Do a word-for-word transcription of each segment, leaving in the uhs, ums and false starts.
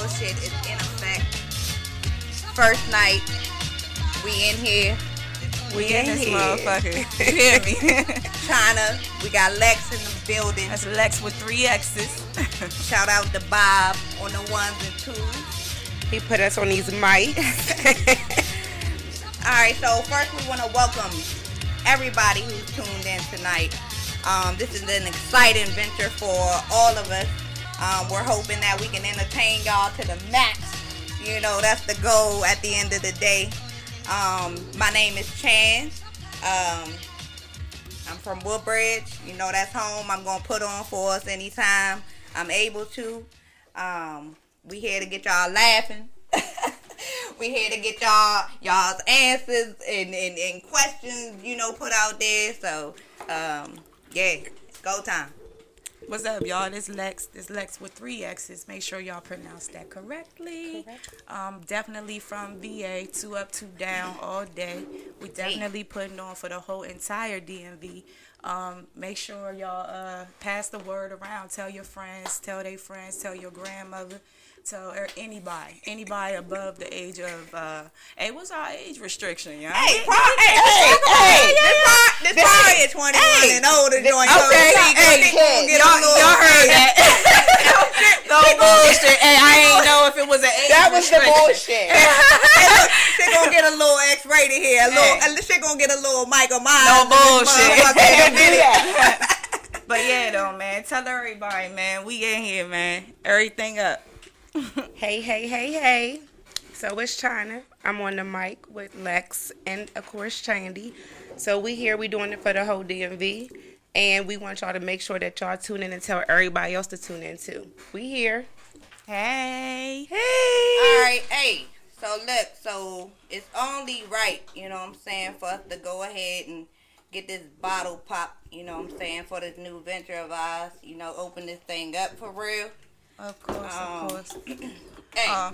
bullshit is in effect. First night, we in here. We, we in, in this here. Motherfucker. You hear me? China. We got Lex in the building. That's Lex with three X's. Shout out to Bob on the ones and twos. He put us on these mics. All right, so first we want to welcome everybody who's tuned in tonight. Um, this is an exciting venture for all of us. Um, we're hoping that we can entertain y'all to the max. You know, that's the goal at the end of the day. Um, my name is Chan. Um, I'm from Woodbridge. You know, that's home. I'm going to put on for us anytime I'm able to. Um, we here to get y'all laughing. We here to get y'all y'all's answers and, and, and questions, you know, put out there. So, um, yeah, it's go time. What's up, y'all? This Lex. This Lex with three X's. Make sure y'all pronounce that correctly. Correct. Um, definitely from V A, two up, two down, all day. We definitely putting on for the whole entire D M V. Um, make sure y'all uh, pass the word around. Tell your friends. Tell their friends. Tell your grandmother. Tell anybody, anybody above the age of, uh, hey, what's our age restriction, y'all? Hey, pro- hey, hey, hey, this probably is twenty-one and older joint. Okay, hey, y'all, y'all heard that. No bullshit. Hey, I ain't know if it was an age That was the bullshit. Hey, look, she gonna get a little X-rated here. A little, hey. She gonna get a little Michael Myers. No bullshit. But yeah, though, man, tell everybody, man, we in here, man. Everything up. Hey, hey, hey, hey. So it's China. I'm on the mic with Lex and, of course, Chandy. So we here. We doing it for the whole D M V. And we want y'all to make sure that y'all tune in and tell everybody else to tune in, too. We here. Hey. Hey. All right, hey. So, look, so it's only right, you know what I'm saying, for us to go ahead and get this bottle pop, you know what I'm saying, for this new venture of ours. You know, open this thing up for real. Of course, um, of course. Hey. Uh,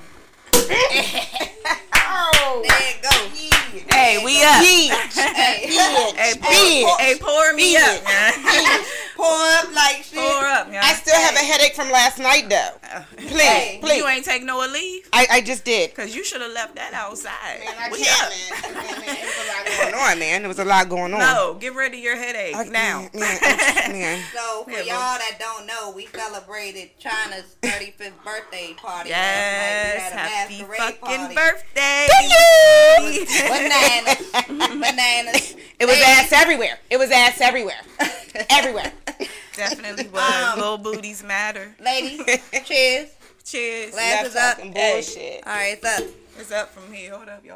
oh, there it goes. Hey, we up. Hey, hey, pour, hey, pour me up, man. Pour up like shit. Pour up, man. I still have a headache from last night, though. Please, hey, please. You ain't take no leave? I, I just did. Because you should have left that outside. Man, I we can't, up. man. man. There was a lot going on, man. There was a lot going on. No, get rid of your headache I, now. Man, man. So, for yeah, y'all that don't know, we celebrated China's thirty-fifth birthday party yes, last night. We had a happy masquerade fucking party. birthday. Bananas. Bananas. It was hey. ass everywhere. It was ass everywhere. Everywhere. Definitely was. Um, Little booties matter. Ladies, cheers. Cheers. Glasses up. Bullshit. Hey. All right, it's up. It's up from here. Hold up, y'all.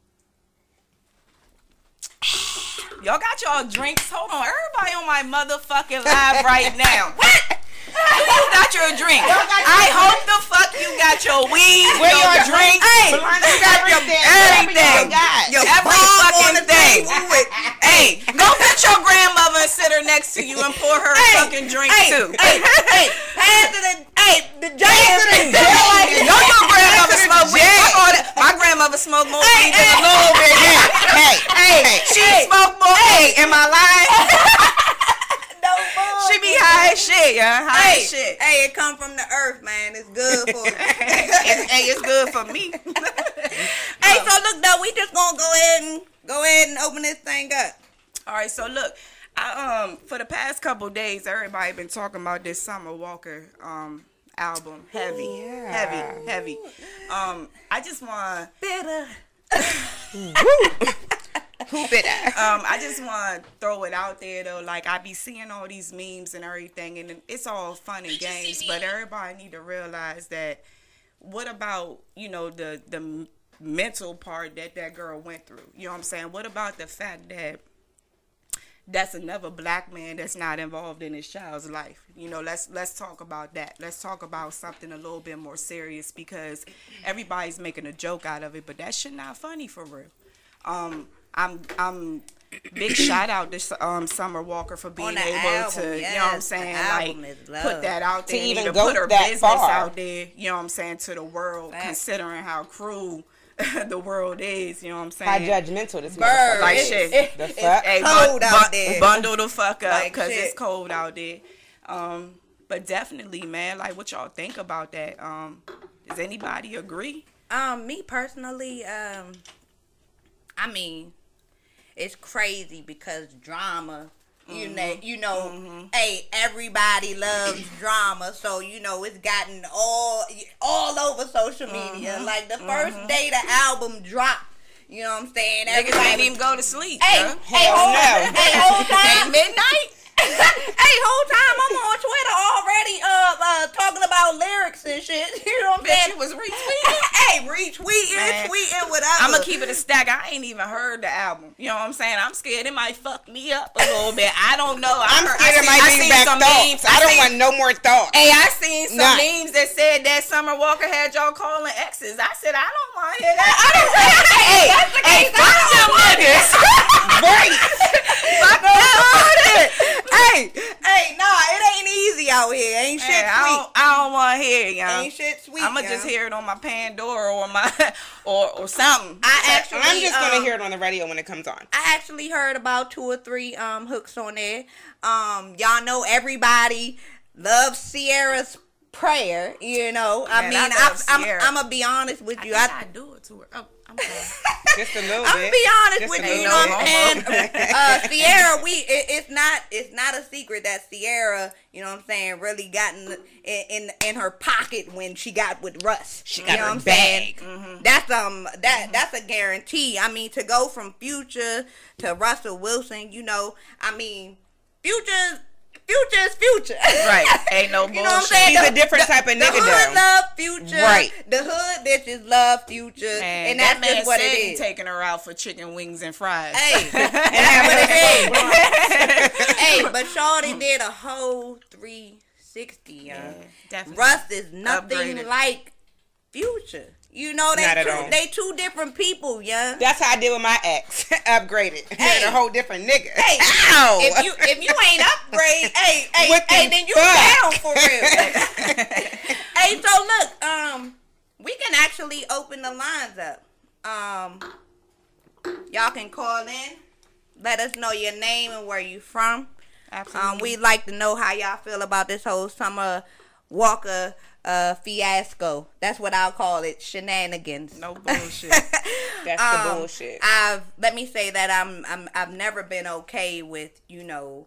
Y'all got y'all drinks. Hold on. Everybody on my motherfucking live right now. What? You got your drink. I hope the fuck you got your weed, Where your your drink. Hey, you got your everything. Your every fucking thing. Hey, go get your grandmother and sit her next to you and pour her hey, a fucking drink hey, too. Hey, hey, pass to the, hey, the pass to the Know your grandmother smoke weed. My grandmother smoked more weed than a little bit. Hey, hey, she smoked more. Hey, am I lying? No bull. She be high as shit, yeah. High hey, as shit. Hey, it come from the earth, man. It's good for you. it's, hey, it's good for me. Hey, so look though, we just gonna go ahead and go ahead and open this thing up. All right, so look, I um for the past couple days, everybody been talking about this Summer Walker um album, heavy, yeah. heavy, heavy. Um, I just want Bitter. Who bit that? Um, I just want to throw it out there though. Like I be seeing all these memes and everything, and it's all fun and games. But everybody need to realize that. What about you know the the mental part that that girl went through? You know what I'm saying? What about the fact that that's another black man that's not involved in his child's life? You know, let's let's talk about that. Let's talk about something a little bit more serious because everybody's making a joke out of it, but that shit not funny for real. Um. I'm I'm big shout out to um, Summer Walker for being able album, to, yes, you know what I'm saying, like put that out there, to even even go put her that business far. out there, you know what I'm saying, to the world, Fact. considering how cruel the world is, you know what I'm saying. How judgmental this Bird, motherfucker like it's, shit. It's, The it's fuck? Hey, cold bun- out bun- there. Bundle the fuck up Like because shit. it's cold out there. Um, but definitely, man, like what y'all think about that? Um, Does anybody agree? Um, me personally, um, I mean, it's crazy because drama. You Mm-hmm. know, you know, Mm-hmm. hey, everybody loves drama, so you know it's gotten all all over social media. Mm-hmm. Like the first day the album dropped, you know what I'm saying? Niggas Everybody ain't was- even go to sleep. Hey, bruh. hey, Hell hold, no. hey, whole time, At midnight? hey, whole time I'm on Twitter already, uh, uh, talking about lyrics and shit. You know what I'm Bet saying? you was retweeting. Hey, retweeting, Man. tweeting, whatever. I'm gonna keep it a stack. I ain't even heard the album. You know what I'm saying? I'm scared it might fuck me up a little bit. I don't know. I I'm heard- scared I it might seen- I bring seen back some thoughts. memes. I don't seen- want no more thoughts. Hey, I seen some None. memes that said that Summer Walker had y'all calling exes. I said I don't want to hear that. I don't hey, that's the Hey, case. fuck them niggas. Right. Fuck them. Hey, hey, nah, it ain't easy out here. Ain't shit Hey, I sweet. don't, I don't want to hear it, y'all. Ain't shit sweet. I'ma y'all. just hear it on my Pandora or my or or something. I actually, I'm just gonna um, hear it on the radio when it comes on. I actually heard about two or three um hooks on there. Um, y'all know everybody loves Sierra's prayer. You know, I Man, mean, I I love I'm, Sierra. I'm gonna be honest with I you. think I, I do it to her. Oh, I'm sorry. Just a little I'm bit. gonna be honest Just with a you. You little know what I'm saying? Uh, Sierra, we it, it's not it's not a secret that Sierra, you know what I'm saying, really got in in in, in her pocket when she got with Russ. She You got know her what I'm saying? bag. Mm-hmm. That's um that that's a guarantee. I mean, to go from Future to Russell Wilson, you know, I mean, Future's Future is Future. Right. Ain't no You know what I'm bullshit. saying? He's The- a different the- type of the nigga, hood though. love Future. Right. The hood bitches love Future, Man, and that that's man just what said it he is. taking her out for chicken wings and fries. Hey, that's what it is. Hey, but Shawty did a whole three sixty, y'all. Yeah, definitely. Russ is nothing Upgraded. like Future. You know, they Not at two, all. they two different people, yeah. That's how I did with my ex. Upgraded. Hey. a whole different nigga. Hey, Ow. if you if you ain't upgrade, hey, hey, What hey, the then you fuck? down for real. Hey, so look, um, we can actually open the lines up. Um, y'all can call in. Let us know your name and where you from. Absolutely. Um, we'd like to know how y'all feel about this whole Summer Walker uh fiasco. That's what I'll call it. Shenanigans. No bullshit. That's Um, the bullshit. I've let me say that I'm I'm I've never been okay with, you know,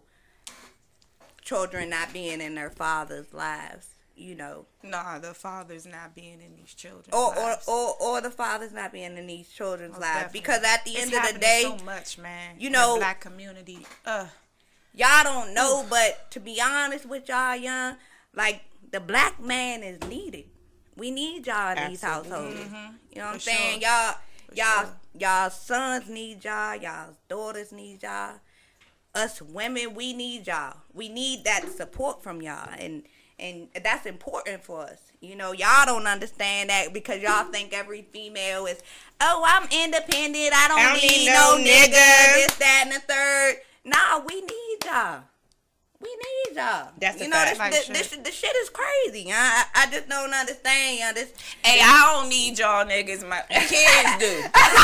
children not being in their father's lives, you know. Nah, the father's not being in these children. Or or, or or the father's not being in these children's Most lives. definitely. Because at the It's end of the happening day, so much, man. you in know- the black community. Uh, y'all don't know, but to be honest with y'all, young, like the black man is needed. We need y'all in these Absolutely. households. You know what I'm For saying? sure. Y'all, For y'all, sure. y'all sons need y'all. Y'all daughters need y'all. Us women, we need y'all. We need that support from y'all, and and that's important for us. You know, y'all don't understand that because y'all think every female is, oh, I'm independent. I don't, I don't need, need no, no nigga. nigga. This, that, and the third. Nah, we need y'all. We need y'all. That's a you know, fact. this, Like this, shit. this, this shit is crazy. I, I just don't understand. Y'all. This, hey, I don't need y'all niggas. My kids do.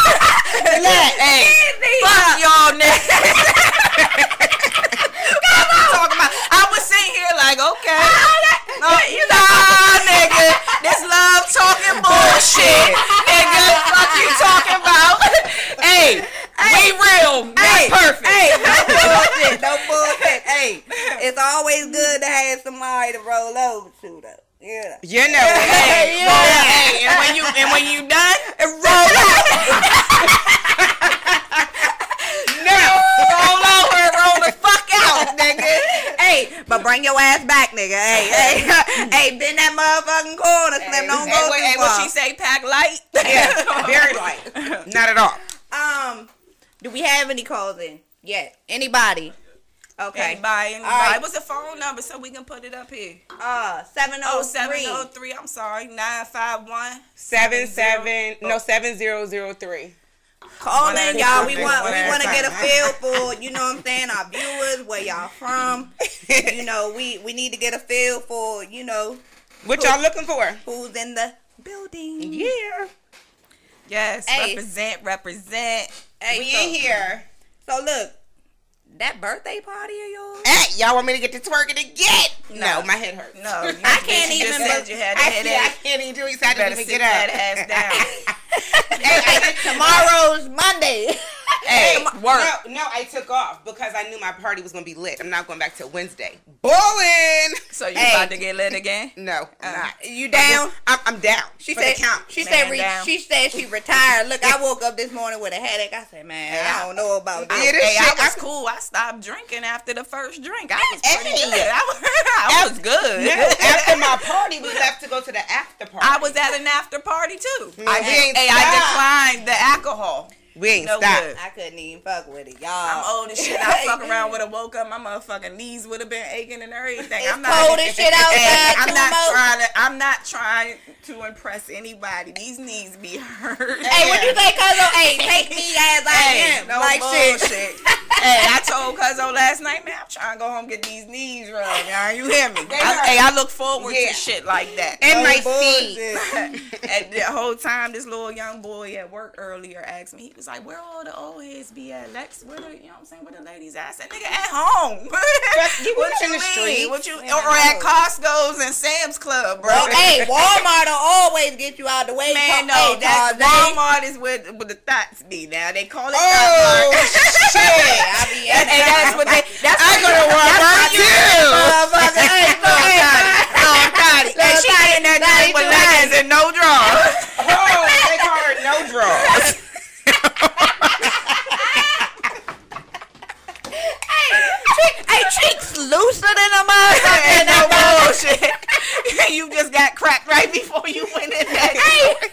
Relax. Hey. Fuck y'all niggas. Talking about, I was sitting here like, okay. No, you nah, nigga. This love talking bullshit. Nigga, fuck you talking about? Hey, we real, not Hey, perfect. Hey, no bullshit. No bullshit. Hey, it's always good to have somebody to roll over to, though. Yeah. You know it. Hey, Yeah. roll, hey, and when you and when you done, roll out. No. Roll over and roll the fuck out, nigga. Hey, but bring your ass back, nigga. Hey, hey, hey, bend that motherfucking corner, Slim. Don't Hey, go what, too hey, far. what she say? Pack light. Yeah. Very light. Not at all. Um, do we have any calls in yet? Anybody? Okay. Anybody, anybody. All right. What's the phone number so we can put it up here? Uh, seven Oh, oh seven three. oh three. I'm sorry. nine five one. Seven seven no seven zero zero three. Call One in, at a y'all. time, We nigga, want one we at a want to get a time. feel for, you know what I'm saying, our viewers, where y'all from. You know, we we need to get a feel for, you know, What y'all looking for? who's in the building. Yeah. Yes. Hey. Represent, represent. Hey, We so, in here. So look, that birthday party of yours? Hey, y'all want me to get to twerking again? No, my head hurts. No, you, I can't you even. just said you had a I, headache. yeah, I can't even do it. So I Better didn't sit even get up. that ass down. Hey, I- Tomorrow's Monday. Hey, work. No, no, I took off because I knew my party was gonna be lit. I'm not going back till Wednesday. Bowling. So you Hey. about to get lit again? No, I'm Uh, not. You down? I'm, I'm down. She for said. the count. She Man said. Re- down. she said she retired. Look, I woke up this morning with a headache. I said, man, I don't know about this. Yeah, this Hey, I shit- was I- cool. I stopped drinking after the first drink. I was pretty Hey. good. I was, I was good. After my party, we left to go to the after party. I was at an after party too. Man, I, we ain't hey, I stopped. declined the alcohol. We ain't No stopped. good. I couldn't even fuck with it, y'all. I'm old as shit. I fuck around with a woke up. My motherfucking knees would have been aching and everything. It's I'm not cold as shit outside, Hey, I'm too, not Mo. trying to. I'm not trying to impress anybody. These knees be hurt. Hey, what you say, Cuzzo? Hey, take me as I Hey, am. no like bullshit. shit. Hey, I told Cuzzo last night, man, I'm trying to go home and get these knees rubbed. Y'all, you hear me? They I, hurt. hey, I look forward Yeah. to shit like that. And No my bullshit. feet. And the whole time, this little young boy at work earlier asked me, he was like, where all the old heads be at, Lex? Where the, you know what I'm saying, where the ladies at? I said, nigga, at home. you what was you in the mean? streets. What you, Yeah, or I at know. Costco's and Sam's Club, bro. Well, hey, Walmart will always get you out the way. Man, no, hey, that Tarzan. Walmart is where, where the thoughts be now. They call it Oh, thought Hey, shit. I be And, at and that's what they, that's I what go to you- Walmart that's what you- too. motherfucker. Hey, so, hey, Long Toddy. And she Toddy, in that Toddy joint with too leggings and no drawers. Oh, they call her no draws. hey, cheeks looser than a motherfucker. Ain't no bullshit. You just got cracked right before you went in that. Hey,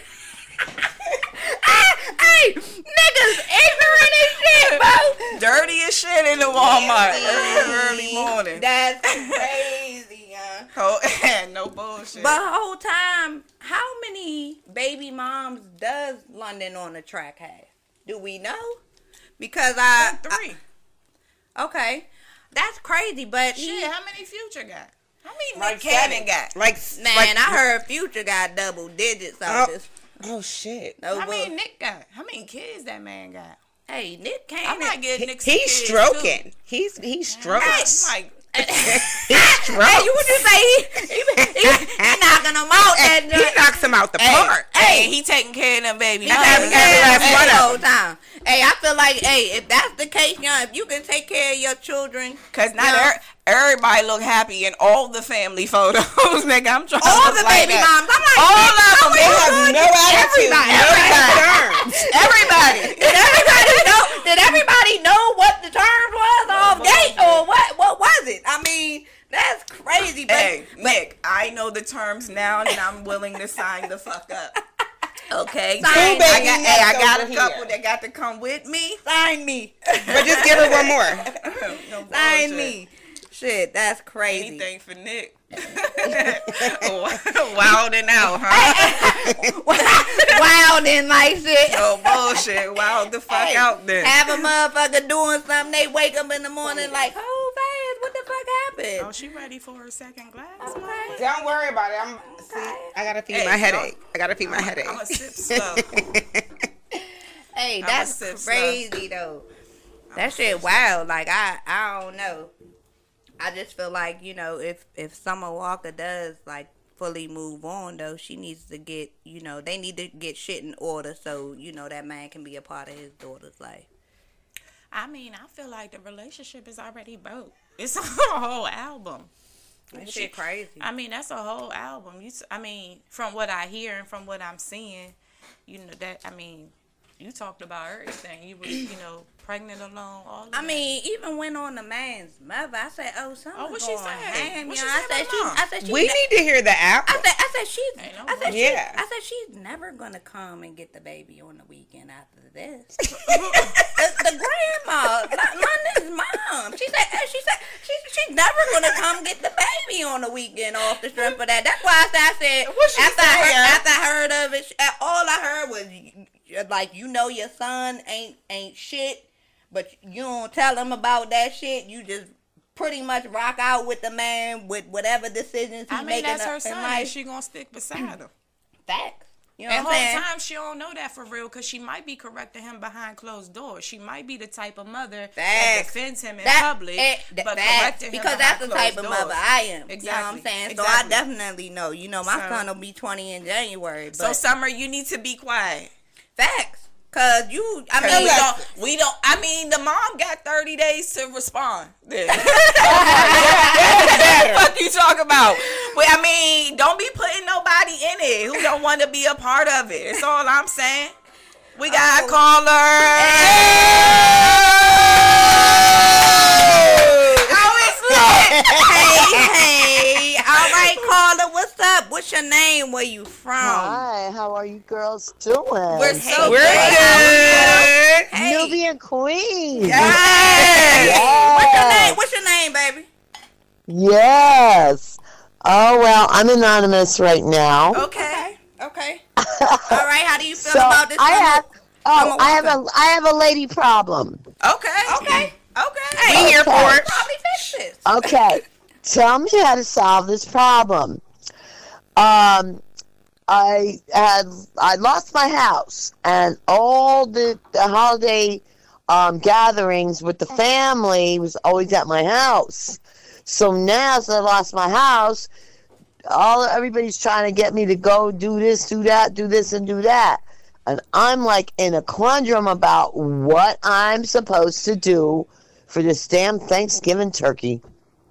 hey, niggas ignorant as shit, bro. Dirty as shit in the Walmart early morning. That's crazy, huh? Oh, no bullshit. But the whole time, how many baby moms does London on the Track have? Do we know? Because I, three. I- okay, that's crazy. But he, Shit, how many Future got? How many Like Nick Cannon seven. got? Like, man, like, I heard Future got double digits out Oh. this. Oh shit. No, How bull- many Nick got? How many kids that man got? hey, Nick I Cannon. might get He- Nick some he's kids, stroking. He's he's Too. strokes. I'm like, He's Hey, strokes. you what you say? He, he, he, he knocking them out. That He knocks him out the park. hey, he taking care of them babies. That's every- every, every last every one of whole time. Hey, I feel like, hey, if that's the case, young, if you can take care of your children, Cause not Yeah. er- everybody look happy in all the family photos, nigga. I'm trying all to the look like baby that. moms, I'm like, All man, of them. how They is have it? no attitude, Everybody, no everybody. concerns. Everybody. Did everybody know? Did everybody know what the terms was off gate or what? What was it? I mean, that's crazy. But, Hey, Nick, I know the terms now, and I'm willing to sign the fuck up. Okay, Sign I me. got, hey, I got a Over couple here. that got to come with me. sign me, But just give her one more. No sign bullshit. me. Shit, that's crazy. Anything for Nick. Wilding out, huh? Wild and like shit. No bullshit. Wild the fuck Hey, out then. Have a motherfucker doing something, they wake up in the morning like, oh, fast, what the fuck happened? Oh, she ready for her second glass? Okay. Don't worry about it. I'm see. I gotta feed Hey, my don't- headache. I gotta feed my headache. I'm a sip slow. Hey, I'ma that's sip slow. crazy though. That shit wild. Like I, I don't know. I just feel like, you know, if if Summer Walker does like fully move on though, she needs to get, you know, they need to get shit in order so, you know, that man can be a part of his daughter's life. I mean, I feel like the relationship is already broke. It's a whole album. That shit crazy. I mean, that's a whole album. You, s- I mean, from what I hear and from what I'm seeing, you know that. I mean, you talked about everything. You were, you know, pregnant alone. All. Of I that. mean, even went on the man's mother. I said, "Oh, something's Oh, what she going say? ham, What you she know." say I said, about "She." mom? I said, "She." We need to hear the I album. said, "I said she's." Ain't no I said, she, Yeah. I said she's never gonna come and get the baby on the weekend after this. the, the grandma, London's mom. She said, uh, she said, she's she's never gonna come get the baby on the weekend off the strength of that. That's why I said, I said What she after I say, heard, yeah? after I heard of it, she- uh, all I heard was uh, like, you know, your son ain't ain't shit, but you don't tell him about that shit. You just pretty much rock out with the man with whatever decisions he's I mean, making that's up her in son. life. And she gonna stick beside him. Facts. You know and what I'm whole saying? time she don't know that for real, because she might be correcting him behind closed doors. She might be the type of mother that Facts. defends him in That- public, eh, but that- correcting him because behind that's the type closed of doors. mother I am. Exactly. You know what I'm saying? So Exactly. I definitely know. You know, my So- son will be twenty in January. But So Summer, you need to be quiet. facts. Cause you, I Cause mean, we don't, we don't. I mean, the mom got thirty days to respond. What fuck you talk about? But I mean, don't be putting nobody in it who don't want to be a part of it. That's all I'm saying. We got a caller. Oh, it's lit. hey, hey, all right, caller, what's up? What's your name? Where you from? Hi, how are you girls doing? We're so We're good. good. Hey. Nubian Queen. Yes. What's your name? What's your name, baby? Yes. Oh well, I'm anonymous right now. Okay. Okay. All right. How do you feel So about this? I summer- have oh summer I have welcome? a I have a lady problem. Okay. Okay. Okay. Hey, We here Okay. for it. Probably fix this. Okay, tell me how to solve this problem. Um, I had I lost my house, and all the, the holiday um, gatherings with the family was always at my house. So now, since I lost my house, all everybody's trying to get me to go do this, do that, do this, and do that. And I'm like in a conundrum about what I'm supposed to do for this damn Thanksgiving turkey.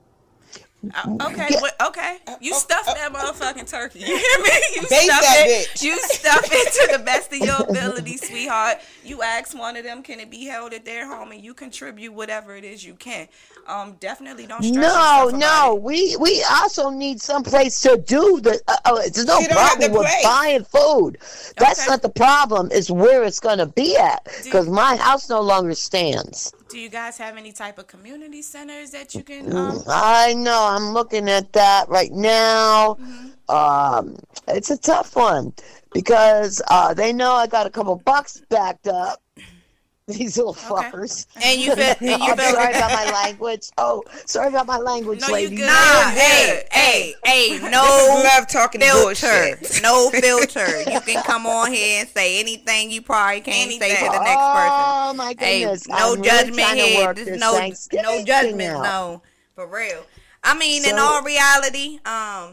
Uh, okay, but, okay. You stuff that motherfucking turkey. You hear me? You Bake stuff that it. bitch. You stuff it to the best of your ability, sweetheart. You ask one of them, can it be held at their home, and you contribute whatever it is you can. Um, definitely don't stress No, yourself about no. it. We we also need some place to do the. Uh, uh, there's no She don't have problem the with place. buying food. That's Okay. not the problem. It's where it's gonna be at Do- because my house no longer stands. Do you guys have any type of community centers that you can? Mm, Um, I know. I'm looking at that right now. Mm-hmm. Um, it's a tough one because uh, they know I got a couple bucks backed up. These little Okay. fuckers. And you feel, and you I'm feel. sorry about my language. Oh, sorry about my language, No, you ladies. good. Nah, You're hey, good. hey, hey, This is no love talking filter, bullshit. no filter. You can come on here and say anything you probably can't say to Anything. the next person. Oh my Hey, goodness! no I'm really judgment trying to here. work There's this no Thanksgiving no thing judgment, out. no, for real. I mean, in So- all reality, um,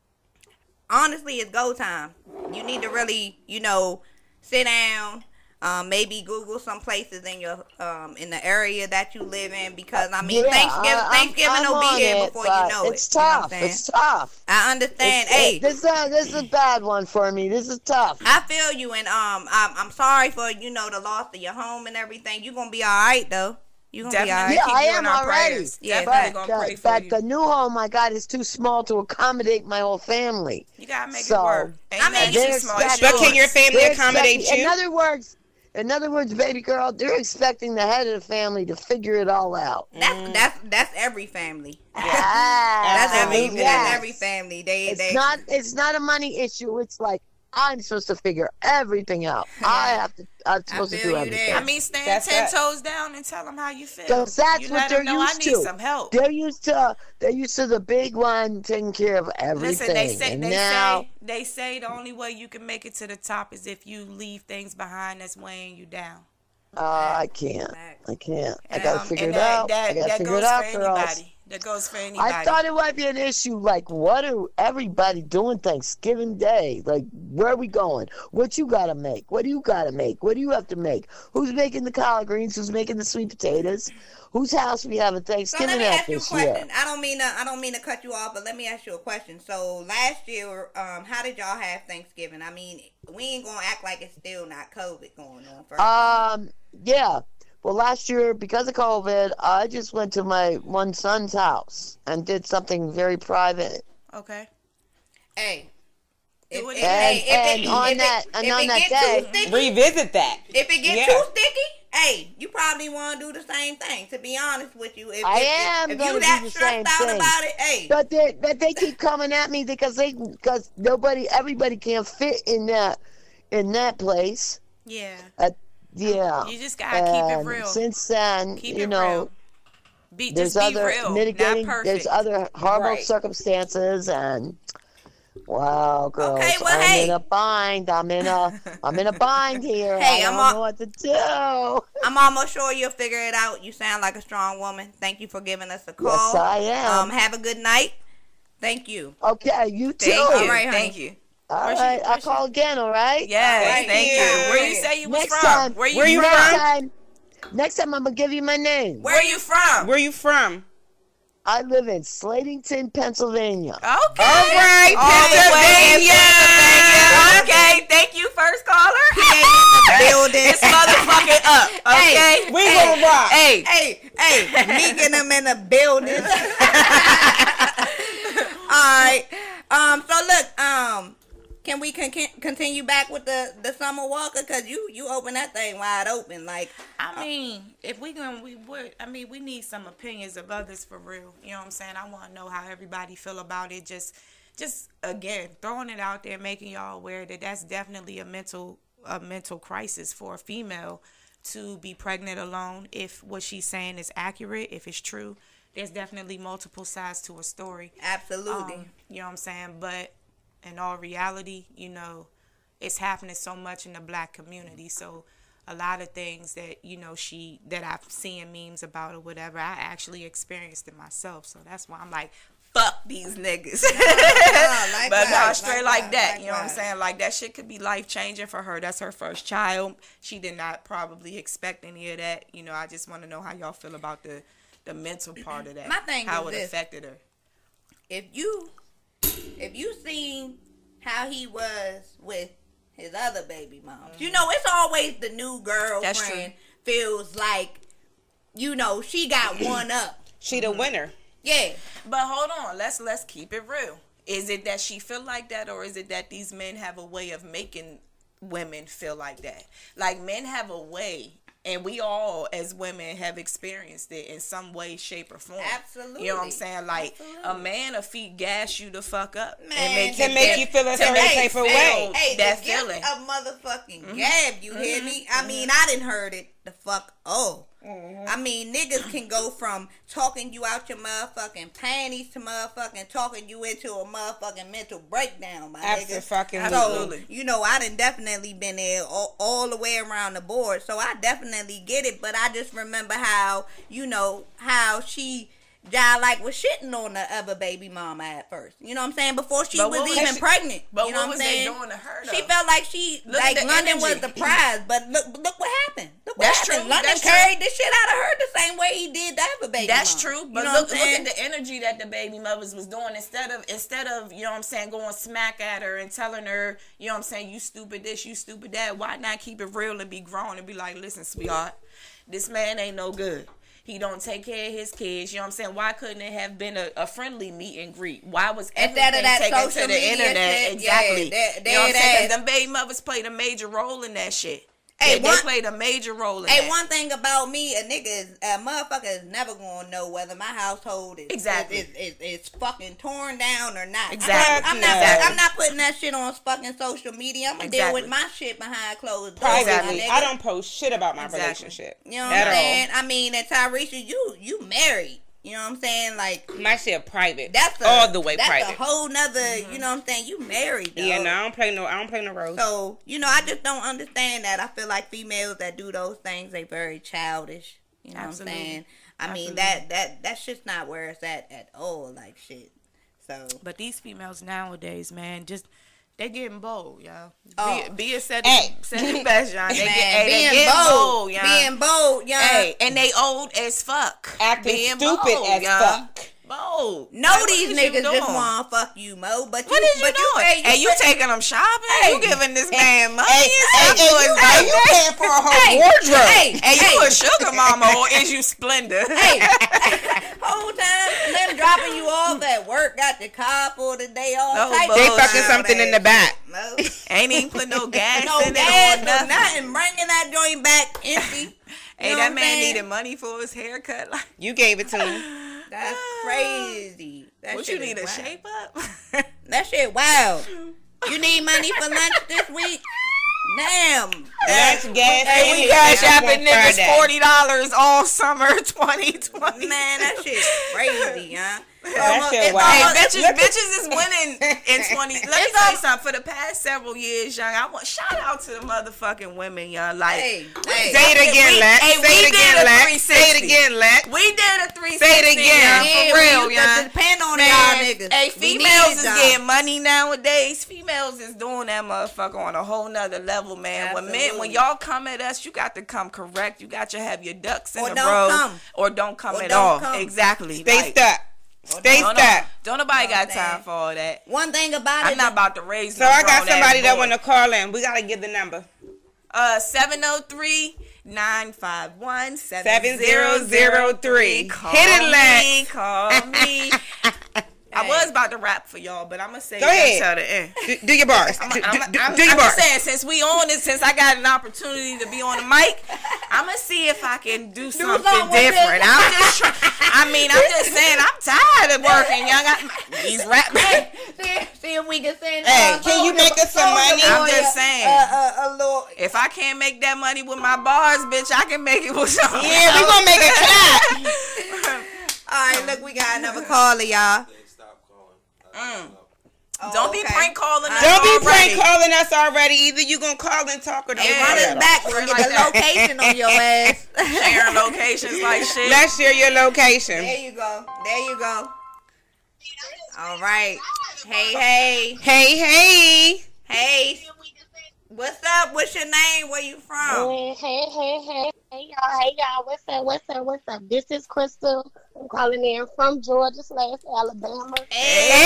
honestly, it's go time. You need to really, you know, sit down. Um, maybe Google some places in your um in the area that you live in because I mean Yeah, Thanksgiving I- I'm- Thanksgiving I'm will be on here it, before but you know it's it. You know what I'm tough. saying? It's tough. I understand. It's- Hey, it- this, uh, this is a bad one for me. This is tough. I feel you, and um, I'm, I'm sorry for you know the loss of your home and everything. You gonna be all right though. You gonna be all Definitely right. Yeah, keep I you am in our already. prayers. Yeah, Definitely But, gonna pray the, for but you. the new home I got is too small to accommodate my whole family. You gotta make So, it work. Ain't I mean, nothing they're too small. It's expecting- But can your yours. family They're accommodate expecting- you? In other words, in other words, baby girl, they're expecting the head of the family to figure it all out. That's that's that's every family. Yes. That's every Absolutely. that's every family. They It's they not. It's not a money issue. It's like I'm supposed to figure everything out. I have to. I'm supposed to feel do you everything. there. I mean, stand That's ten that. toes down and tell them how you feel. 'Cause that's you what let they're them know used I need to. some help. They're used to. They're used to the big one taking care of everything. Listen, they say and they now, say they say the only way you can make it to the top is if you leave things behind that's weighing you down. uh, I can't. I can't. I gotta Um, figure and it that, out. That, I gotta that figure goes it out, for girls. anybody. That goes for anybody. I thought it might be an issue. Like, what are everybody doing Thanksgiving Day? Like, where are we going? What you gotta make? What do you gotta make? What do you have to make? Who's making the collard greens? Who's making the sweet potatoes? Whose house we having So let Thanksgiving me at ask you a this year? question. I don't mean to I don't mean to cut you off, but let me ask you a question. So last year, um, how did y'all have Thanksgiving? I mean, we ain't gonna act like it's still not COVID going on. First off. Um, yeah. Well, last year, because of COVID, I just went to my one son's house and did something very private. Okay. Hey. If, Do it if- again. hey, if And- it- and on if it- that- and if on it that get day- too sticky, Revisit that. if it get Yeah. too sticky, hey, you probably want to do the same thing. To be honest with you, if, I if, am if, gonna you do that the stressed same out thing. about it, hey, But they, but they keep coming at me because they, because nobody, everybody can't fit in that, in that place. Yeah. Yeah. You just gotta keep it And real. Since then, Keep you it know, real. Be there's just be other real, mitigating, not there's perfect. other horrible Right. circumstances, and Wow, girls, Okay, well, I'm hey. in a bind. I'm in a, I'm in a bind here. Hey, I I'm don't all- know what to do. I'm almost sure you'll figure it out. You sound like a strong woman. Thank you for giving us a call. Yes, I am. Um, have a good night. Thank you. Okay, you too. Thank you. All right, honey. Thank you. All Where's right, she- I'll where's she- call again. All right. Yes, All right, thank yeah. you. Where you say you was Next from? time. Where you Where you from? Next from? time, next time I'm gonna give you my name. Where you from? Where you from? I live in Slatington, Pennsylvania. Okay. All right, All the way in Pennsylvania. Pennsylvania. Okay, thank you, first caller. Building. It's motherfucking up. Okay. We gonna rock. Hey. Hey, hey, me and them in the building. All right. Um. So look. Um. Can we con- continue back with the the Summer Walker? Cause you you open that thing wide open. Like I mean, if we gonna, we would. I mean, we need some opinions of others for real. You know what I'm saying? I want to know how everybody feel about it. Just, just again, throwing it out there, making y'all aware that that's definitely a mental, a mental crisis for a female to be pregnant alone. If what she's saying is accurate, if it's true, there's definitely multiple sides to a story. absolutely. Um, you know what I'm saying? But in all reality, you know, it's happening so much in the black community. So a lot of things that, you know, she, that I've seen memes about or whatever, I actually experienced it myself. So that's why I'm like, fuck these niggas. likewise, But no, straight like likewise, that. You know what I'm likewise. saying? Like that shit could be life changing for her. That's her first child. She did not probably expect any of that. You know, I just want to know how y'all feel about the, the mental part of that. My thing how is it this. affected her. If you if you seen how he was with his other baby moms, you know it's always the new That's girlfriend feels like, you know, she got one up. She the winner. Yeah. But hold on, let's let's keep it real. Is it that she feel like that, or is it that these men have a way of making women feel like that? Like men have a way, and we all as women have experienced it in some way, shape, or form. Absolutely. You know what I'm saying? Like Absolutely. a man a feet gas you the fuck up Man, and make To you make feel- you feel a to certain make type of you way. feel Hey, that the gift feeling. of motherfucking gab, you hear me? I mean, I didn't heard it the fuck oh. I mean, niggas can go from talking you out your motherfucking panties to motherfucking talking you into a motherfucking mental breakdown, my nigga. Abso-fucking-lutely. So, you know, I done definitely been there all, all the way around the board, so I definitely get it, but I just remember how, you know, how she... Jai like was shitting on the other baby mama at first. You know what I'm saying? Before she But was what was even she- pregnant. but you know what what was I'm they saying? doing to her, She though? felt like she Look like at the London was energy. the prize, but look look what happened. Look what That's happened. true. London That's true. carried the shit out of her the same way he did the other baby That's mama. true, You but know look, what I'm look saying? at the energy that the baby mothers was doing instead of instead of you know what I'm saying going smack at her and telling her you know what I'm saying you stupid this you stupid that. Why not keep it real and be grown and be like, listen, sweetheart, this man ain't no good. He don't take care of his kids. You know what I'm saying? Why couldn't it have been a, a friendly meet and greet? Why was Instead everything of that taken social to the media internet? shit, Exactly. yeah, that- you know what I'm that saying? 'Cause ass. them baby mothers played a major role in that shit. Hey, They, they one- played a major role in Hey, that. one thing about me, a nigga is a motherfucker is never gonna know whether my household is Exactly. is, is, is, is fucking torn down or not. Exactly. I'm not, I'm not, Exactly. I'm not putting that shit on fucking social media. I'm gonna deal Exactly. with my shit behind closed doors. Privately, my nigga. I don't post shit about my Exactly. relationship. You know what at I'm all. saying? I mean, and Tyresha, you you married. You know what I'm saying? Like My shit private. that's a, all the way that's private. a whole nother. You know what I'm saying? You married. Though. Yeah, no, I don't play no. I don't play no roles. So, you know, I just don't understand that. I feel like females that do those things, they very childish. You know Absolutely. what I'm saying? I Absolutely. mean, that, that, that's just not where it's at at all, like shit. So, But these females nowadays, man, just they getting bold, y'all. Oh. Be, be it said, Hey. said it best, y'all. They, man, get, hey, they being getting bold, bold, y'all. being bold, young. Hey, and they old as fuck. Acting Being stupid bold, as y'all. fuck. Bold. No, Like, what these is you niggas just doing? want to fuck you, Mo. But What you, is you but doing? You, Hey, you fit- taking them shopping? You giving this man money? Hey, and hey, stuff, hey, or you, is hey, that- you paying for a whole Hey, wardrobe. hey, Hey, you hey. a sugar mama or is you Splendor? Hey, whole time them dropping you off at work, got the car for the day off. No type bullshit. They of fucking shit. something in the back. Mo. Ain't even put no gas No in gas it or or nothing. nothing. Bringing that joint back empty. Hey, You know that what man I'm saying? needed money for his haircut. Like, You gave it to him. That's crazy. That what shit you need is a wild. shape up? That shit wild. You need money for lunch this week? Damn. Lunch, That's- gas, Hey, we and cash everything apping on niggas Friday. forty dollars all summer twenty twenty. Man, that shit crazy, huh? That shit Hey, wild. bitches, Look at- bitches is winning in twenty. Let me tell you something. For the past several years, young, I want shout out to the motherfucking women, young. Like, Hey, we- hey. Say it again, we- Lex. Hey, Say we it did again, a Lex. three Say it sixty. again, Lex. We did a three sixty. Say it again. young, Yeah, for we real, used to young. depend on Man, y'all niggas. Hey, We females needed is y'all. getting money nowadays. Females is doing that motherfucker on a whole nother level, man. When men, Absolutely. when y'all come at us, you got to come correct. You got to have your ducks in Or the don't row, come. or don't come Or at don't all. come. Exactly. Stay Like, stuck. Stay don't, stuck. don't nobody got Understand. time for all that. One thing about I'm it, not about to raise. So no I got grown somebody ass that boy. want to call in. We gotta give the number. Uh, seven oh three, nine five one, Seven seven zero zero zero zero three. three. Call Hit it, me, Lex. call me. I was about to rap for y'all, but I'm gonna say Go that ahead. till the end. Do, do your bars. I'm, do I'm, do- I'm, do your I'm bars. just saying, since we on it, since I got an opportunity to be on the mic, I'm gonna see if I can do something something with different. it. I'm just, try- I mean, I'm just saying, I'm tired of working, young. I, these rap. see, see if we can send. Hey, uh, can you Soulja- make us some Soulja money? I'm Boy just a- saying. Uh, uh, a little. If I can't make that money with my bars, bitch, I can make it with something. Yeah, we gonna make a clap. All right, look, we got another caller, y'all. Mm. Oh, Don't be okay. prank calling us. Don't be already. prank calling us already. Either you gonna call and talk or don't Hey, Yeah. call run at us all. back. We'll get Like the that. location on your ass. Sharing locations like shit. Let's share your location. There you go. There you go. All right. Hey, hey, Hey, hey. hey. What's up? What's your name? Where you from? Hey, hey, hey, hey, hey, y'all, hey, y'all, what's up, what's up, what's up? This is Crystal. I'm calling in from Georgia slash Alabama. Hey,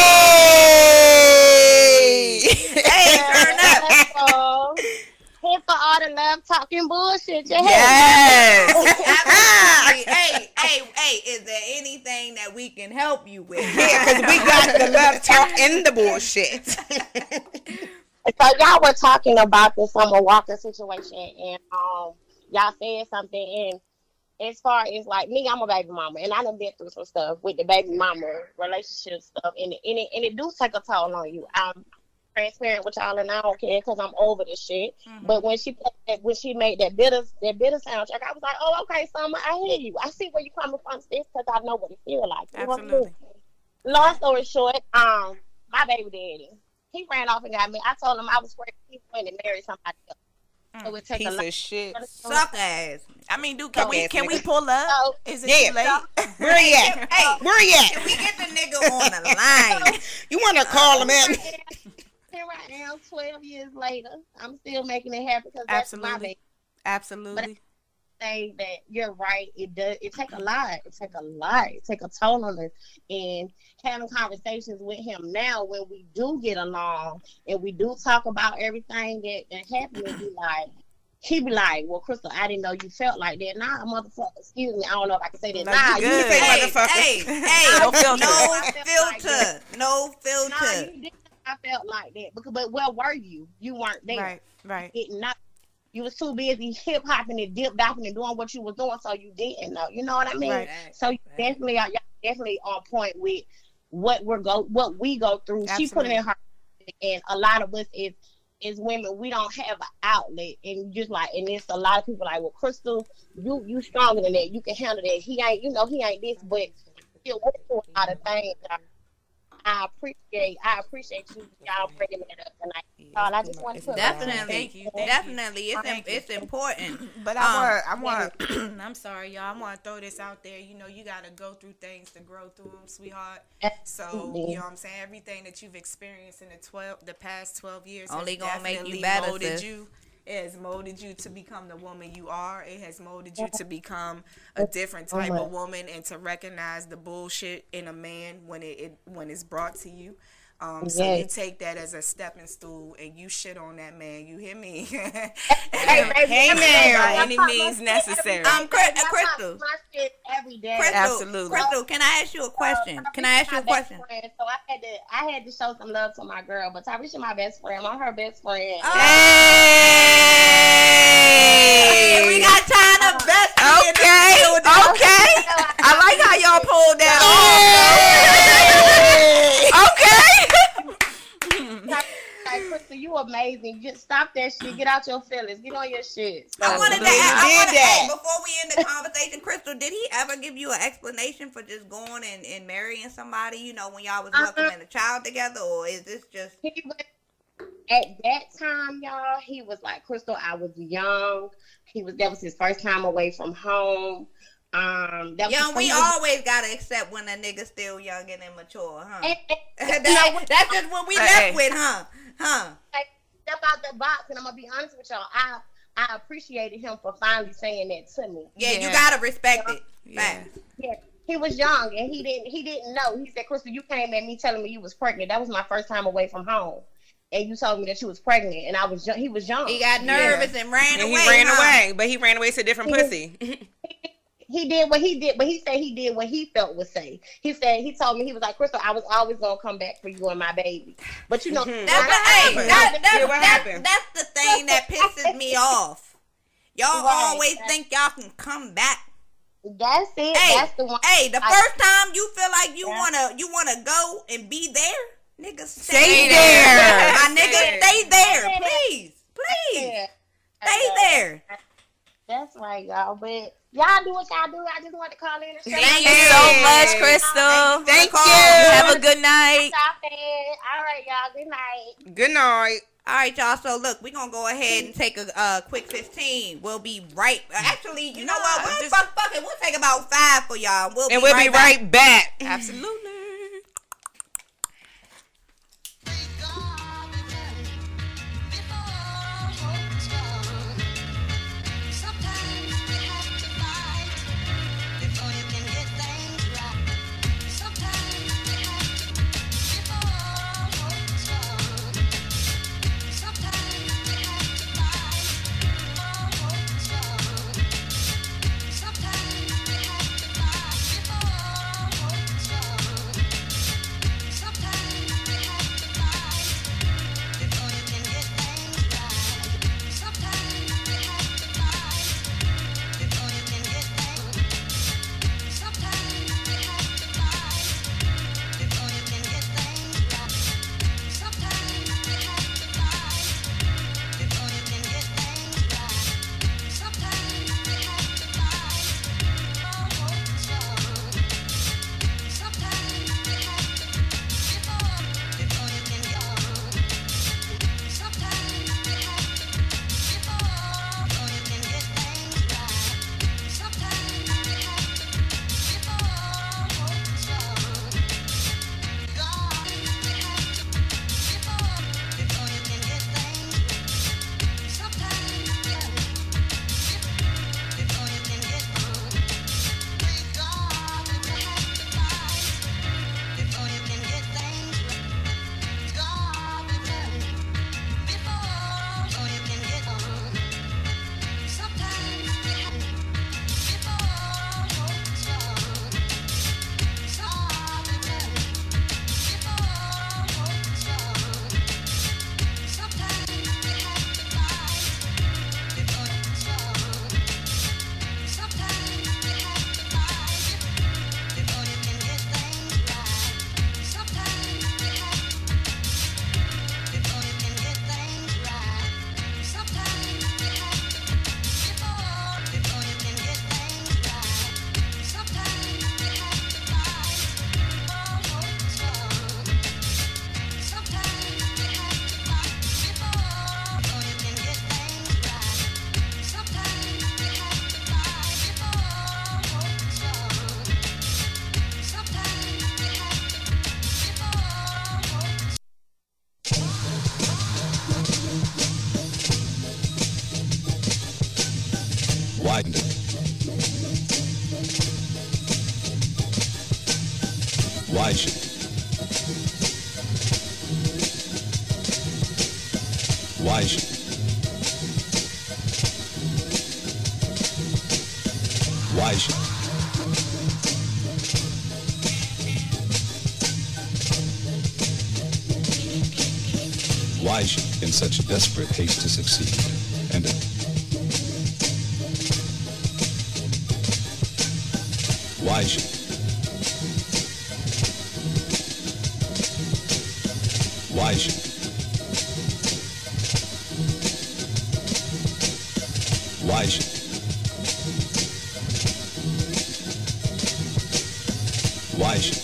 Hey. hey, turn up. So, here for all the love talking bullshit. You hear me? Yes. Absolutely. hey, hey, hey. Is there anything that we can help you with? Yeah, because we got the love talk and the bullshit. So y'all were talking about the Summer Walker situation, and um, y'all said something. And as far as like me, I'm a baby mama, and I done been through some stuff with the baby mama relationship stuff, and it, and it, and it do take a toll on you. I'm transparent with y'all, and I don't care because I'm over this shit. Mm-hmm. But when she played that, when she made that bitter that bitter soundtrack, I was like, oh, okay, Summer, I hear you. I see where you coming from, sis, because I know what it feel like. You know what I mean? Absolutely. Long story short, um, my baby daddy, he ran off and got me. I told him I was pregnant. He went and married somebody else. So it take a Piece lot. of shit. Suck ass. I mean, dude, can we Ass can we nigga. pull up? So, Is it Yeah. too late? Where he at? Hey, Where he can at? we get the nigga on the line? You want to call him in? Here I am, twelve years later. I'm still making it happen because that's my Absolutely. baby. Absolutely. Say that you're right. It does. It take a lot. It take a lot. It take a toll on us. And having conversations with him now, when we do get along and we do talk about everything that that happened, he be like, he be like, "Well, Crystal, I didn't know you felt like that." Nah, motherfucker. Excuse me. I don't know if I can say that. No, nah, you you good. can say Hey, motherfucker. hey, hey, No filter. no I felt like that. filter, no Nah, filter. you didn't. I felt like that. Because, but where were you? You weren't there. Right. Right. Did not. You was too busy hip hopping and dip dopping and doing what you was doing, so you didn't know. You know what I mean? Right. So you definitely are y'all definitely on point with what we're go what we go through. She put it in her, and a lot of us is is women. We don't have an outlet, and just like, and it's a lot of people like, well, Crystal, you you stronger than that. You can handle that. He ain't, you know, he ain't this, but still went through a lot of things. I appreciate, I appreciate you, y'all bringing that up tonight. Y'all, I just want to put Definitely, Thank you, thank definitely, it's Thank im- you. it's important. But Um, I want, I want, I'm sorry, y'all. I want to throw this out there. You know, you got to go through things to grow through them, sweetheart. So, Absolutely. you know what I'm saying? Everything that you've experienced in the twelve, the past twelve years Only has gonna make you definitely better, molded sis. you. It has molded you to become the woman you are. It has molded you to become a different type of woman and to recognize the bullshit in a man when it, it when it's brought to you. Um, so you Yes. take that as a stepping stool and you shit on that man. You hear me? Hey, baby, Hey, I'm man. sorry. By any I means pop my shit necessary. every day, Um, Chris- baby. I pop Crystal. my shit every day. Crystal, Absolutely. Crystal, can I ask you a question? Can I ask you a My best question? friend, so I had to, I had to show some love to my girl, but Tarisha my best friend. I'm her best friend. Oh. Hey. We got China best in the Okay, building. okay. I like how y'all pulled that off. Okay. Like, Crystal, you amazing. Just stop that shit. Get out out your feelings. Get on your shit. So, I wanted to Absolutely. ask, I Did wanted, that. hey, before we end the conversation, Crystal, did he ever give you an explanation for just going and, and marrying somebody, you know, when y'all was Uh-uh. welcoming a child together, or is this just... he was, at that time, y'all, he was like, Crystal, I was young. He was, that was his first time away from home. Um, that was Young, his we first- always gotta accept when a nigga still young and immature, huh? And- and- that, you know what? that's just what we Hey. left with, huh? Huh? Like, step out the box, and I'm gonna be honest with y'all. I I appreciated him for finally saying that to me. Yeah, you Yeah. gotta respect it. Yeah. Facts. Yeah, he was young and he didn't he didn't know. He said, Crystal, you came at me telling me you was pregnant. That was my first time away from home, and you told me that you was pregnant, and I was young. He was young. He got nervous and ran And away. he ran huh? away, but he ran away to a different He pussy. He did what he did, but he said he did what he felt was safe. He said he told me he was like, Crystal, I was always gonna come back for you and my baby. But you know, Mhm. That's I- what, hey, happened? that, that's, Yeah, what that's, happened? that's the thing that pisses me off. Y'all Right. always think y'all can come back. that's it. Hey, that's the one. hey, the I- first time you feel like you Yeah. wanna you wanna go and be there, nigga, stay, Stay there. there. My nigga, Stay stay there, there. please, please, Yeah. stay there. That's right, y'all. But y'all do what y'all do. I just want to call in and say Thank you Hey. so much, Crystal. Thank Thank you. you. Have a good night. Stop it. All right, y'all. Good night. Good night. All right, y'all. So look, we're gonna go ahead and take a uh, quick fifteen. We'll be right. Uh, actually, you know what? We'll just- fuck, fuck it. We'll take about five for y'all. We'll And be we'll right be back. right back. Absolutely. Widen it. Widen it. Widen it. Widen it. Why is she in such desperate haste to succeed? And it, why is she? Why is she? Why should Why should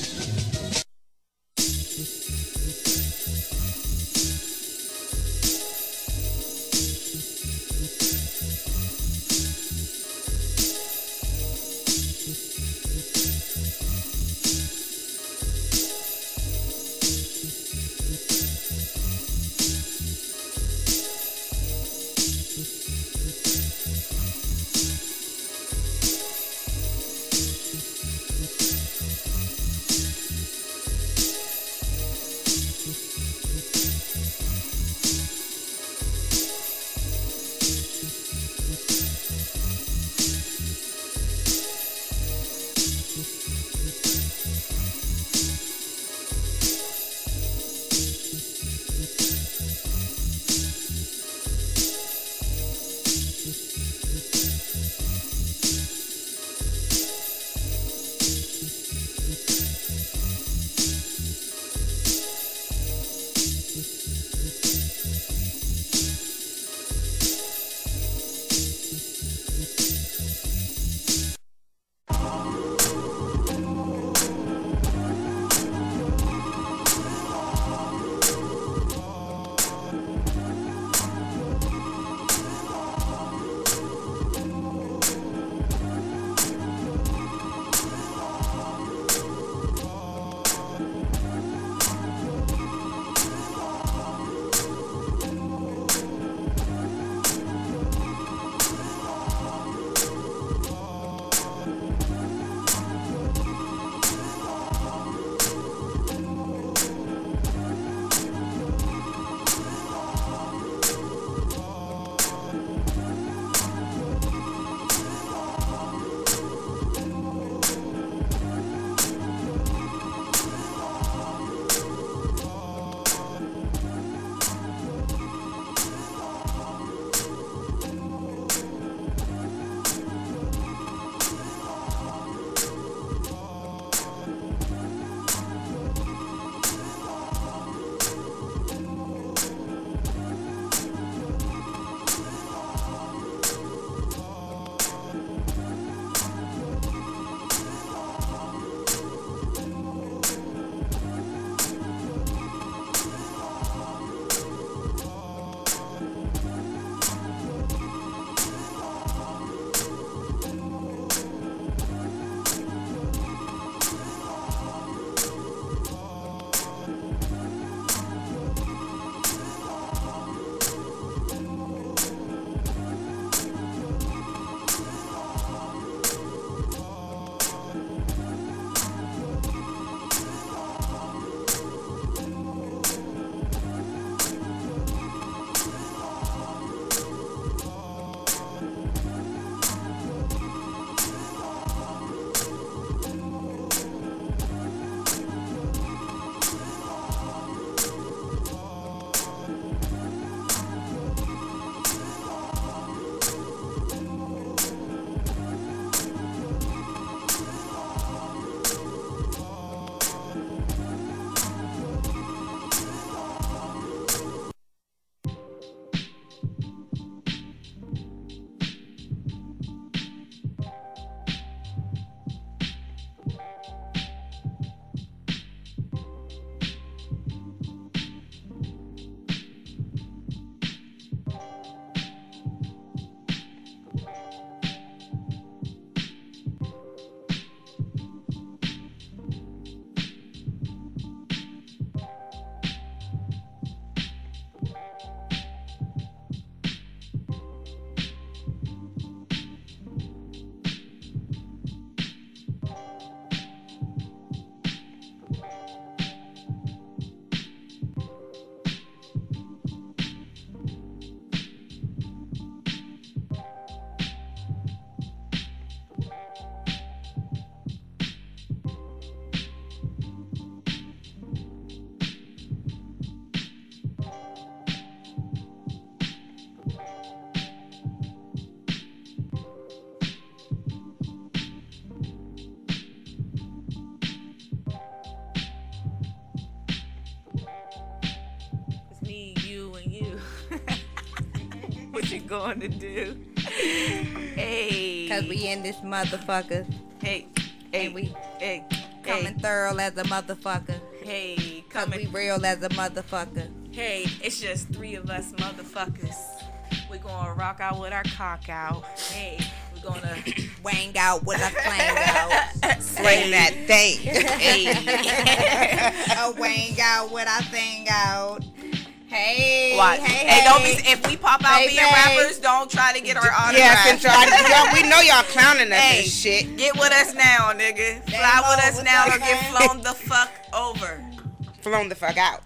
going to do. Hey. Cause we in this motherfucker. Hey. Hey. Hey. And we Hey. coming Hey. thorough as a motherfucker. Hey. Cause Coming. we real as a motherfucker. Hey, it's just three of us motherfuckers. We're gonna rock out with our cock out. Hey, we're gonna Wang out with a flang out. Slang that thing. hey. A wang out with a thing out. Hey, Watch. hey, Hey, don't hey. be if we pop out Hey, being babe. rappers, don't try to get our autograph. Yeah, since y'all, y'all, we know y'all clowning us Hey, and shit. get with us now, nigga. Fly Damo, with us what's now up, or get man? flown the fuck over. Flown the fuck out.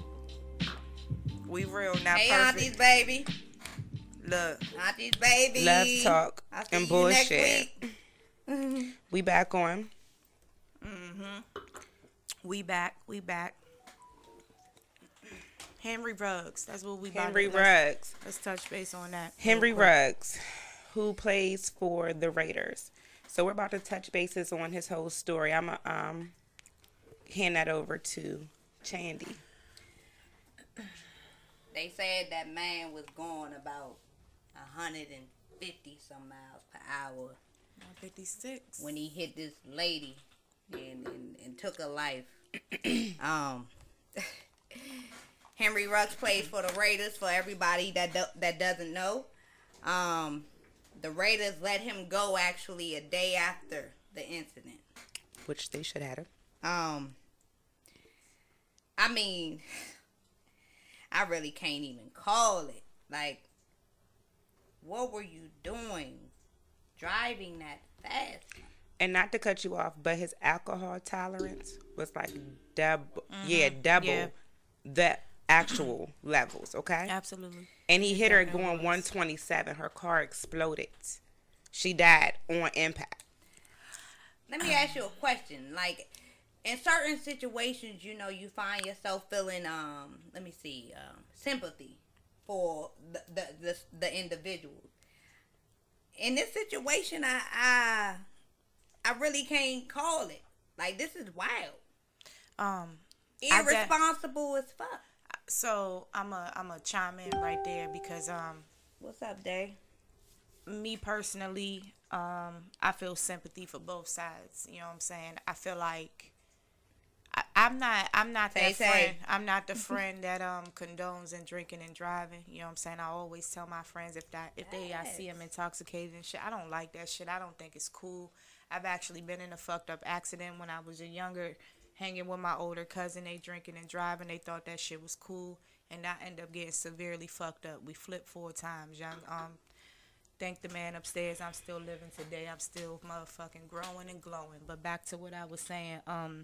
We real, not Hey, perfect. aunties, baby. Look, Aunties, baby. Love talk I'll see and you bullshit. next week. We back on. we back, we back. Henry Ruggs, that's what we about Henry to, let's, Ruggs. let's touch base on that. Henry real quick. Ruggs, who plays for the Raiders. So we're about to touch bases on his whole story. I'm going to um, hand that over to Chandy. They said that man was going about one hundred fifty some miles per hour fifty-six. when he hit this lady and, and, and took her life. um, Henry Ruggs plays for the Raiders. For everybody that do, that doesn't know, um, the Raiders let him go actually a day after the incident. Which they should have him. Um, I mean, I really can't even call it. Like, what were you doing driving that fast? And not to cut you off, but his alcohol tolerance was like double, yeah, double Yeah. the actual levels, okay? Absolutely. And he hit her going one twenty-seven. Her car exploded. She died on impact. Let me ask you a question. Like, in certain situations, you know, you find yourself feeling, um, let me see, um, sympathy for the the the, the individual. In this situation, I, I I really can't call it. Like, this is wild. Um, I de- Irresponsible as fuck. so I'm a I'm a chime in right there because um, What's up, Day? me personally, um, I feel sympathy for both sides. You know what I'm saying? I feel like I, I'm not I'm not Say, that say. friend. I'm not the friend that um condones and drinking and driving. You know what I'm saying? I always tell my friends if that if they I see them intoxicated and shit, I don't like that shit. I don't think it's cool. I've actually been in a fucked up accident when I was a younger, hanging with my older cousin. They drinking and driving. They thought that shit was cool, and I ended up getting severely fucked up. We flipped four times. Young um. Thank the man upstairs. I'm still living today. I'm still motherfucking growing and glowing. But back to what I was saying. Um,